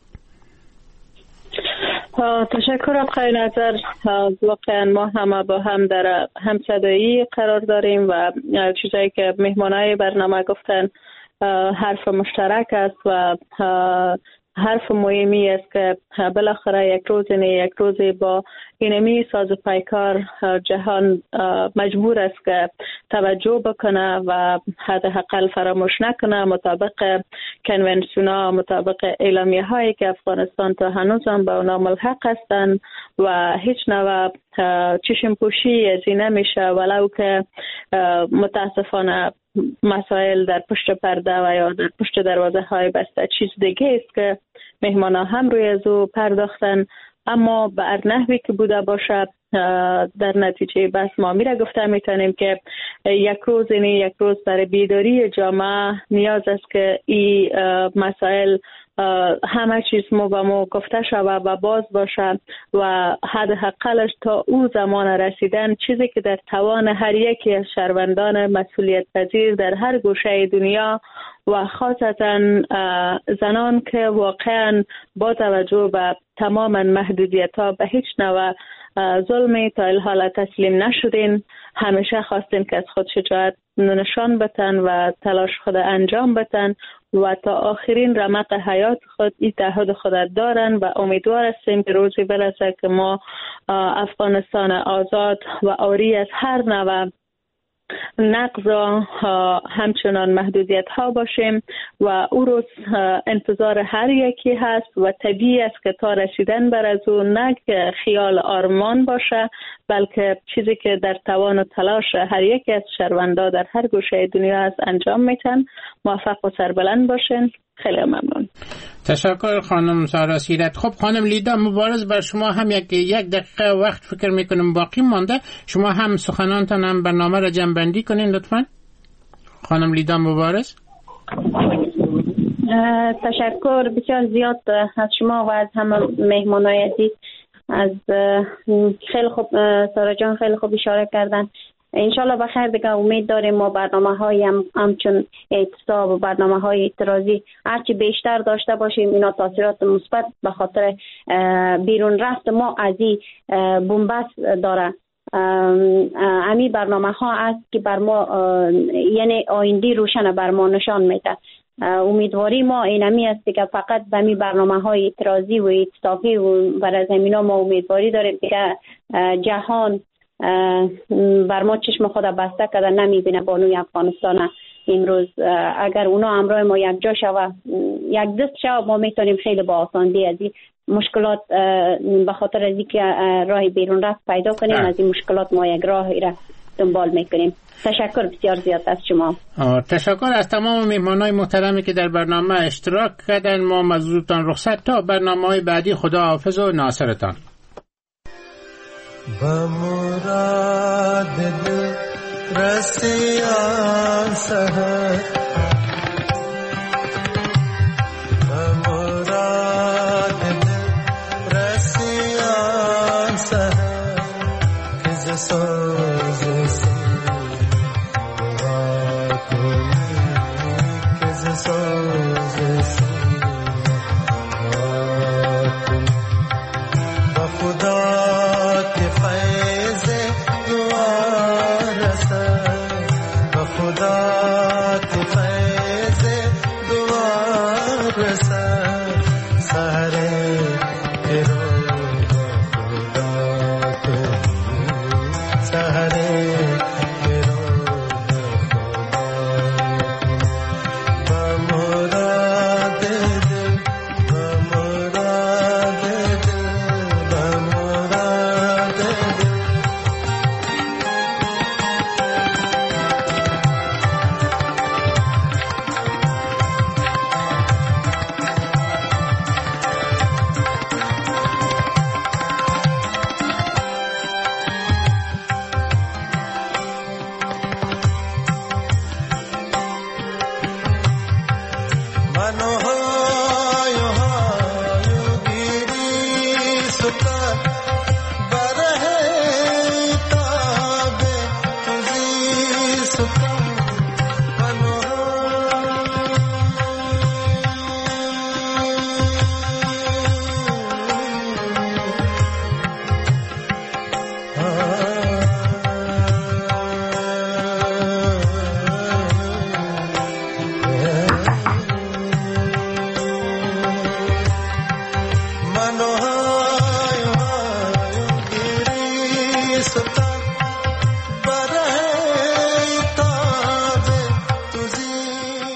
تشکر خیلی نظر. واقعا ما همه با هم در همصدایی قرار داریم و چیزایی که مهمانای برنامه گفتن حرف مشترک است و حرف مهمی است که بالاخره یک روزی با اینمی ساز و پیکار جهان مجبور است که توجه بکنه و حداقل فراموش نکنه مطابق کنونسیونا، مطابق اعلامیه هایی که افغانستان تا هنوز هم به اونا ملحق هستند و هیچ نوع چشم پوشی از این نمیشه، ولو که متاسفانه مسائل در پشت پرده و یا در پشت دروازه های بسته چیز دیگه است که مهمان ها هم روی از او پرداختن. اما به نحوی که بوده باشد در نتیجه بس ما میره گفته میتونیم که یک روز برای بیداری جامعه نیاز است که این مسائل همه چیز مو به مو گفته شود و باز باشد و حداقلش تا او زمان رسیدن چیزی که در توان هر یکی از شهروندان مسئولیت پذیر در هر گوشه دنیا و خاصتا زنان که واقعا با توجه به تمام محدودیت ها به هیچ نوع ظلمی تا الحال تسلیم نشدین، همیشه خواستین که از خود شجاعت نشان بتن و تلاش خود انجام بتن و تا آخرین رمق حیات خود این تعهد خود دارن و امیدوار هستیم که روزی برسه که ما افغانستان آزاد و عاری از هر نوع نقض همچنان محدودیت ها باشیم و او روز انتظار هر یکی هست و طبیعی است که تا رسیدن بر از او نه خیال آرمان باشه بلکه چیزی که در توان و تلاش هر یکی از شهروندا در هر گوشه دنیا است انجام میتن. موفق و سربلند باشین. خیلی ممنون. تشکر خانم سارا سیرت. خب خانم لیدا مبارز، بر شما هم یک دقیقه وقت فکر میکنم باقی مانده، شما هم سخنانتان هم برنامه را جمع کنین لطفا. خانم لیدا مبارز. تشکر بسیار زیاد از شما و از همه مهمانای عزیز. از خیلی خوب سارا جان خیلی خوب اشاره کردن. انشالله بخیر دیگه امید داریم ما برنامه های همچون اعتصاب و برنامه های اعتراضی هرچی بیشتر داشته باشیم اینا تاثیرات مثبت به خاطر بیرون رفت ما از این بنبست داره. امی برنامه ها است که بر ما یعنی آینده روشن بر ما نشان میده. امیدواری ما اینمی است که فقط به می برنامه های اعتراضی و اعتصابی و برای زمینا ما امیدواری داریم که جهان بر ما چشم خود بسته کرده نمیبینه بانوی افغانستان امروز. اگر اونا همراه ما یک جا شود یک دست شود ما میتونیم خیلی با آسانی از این مشکلات به خاطر از اینکه راه بیرون رفت پیدا کنیم از این مشکلات ما یک راهی را دنبال میکنیم. تشکر بسیار زیاد از شما. تشکر از تمام مهمانای محترمی که در برنامه اشتراک کردن. ما مزودتان رخصت تا برنامه‌های بعدی. خدا حافظ و ناصرتان. بمراد دل رسیان سهر بمراد دل رسیان سهر کز سوز دعا کنی کز سوز دعا کنی با خدا تنها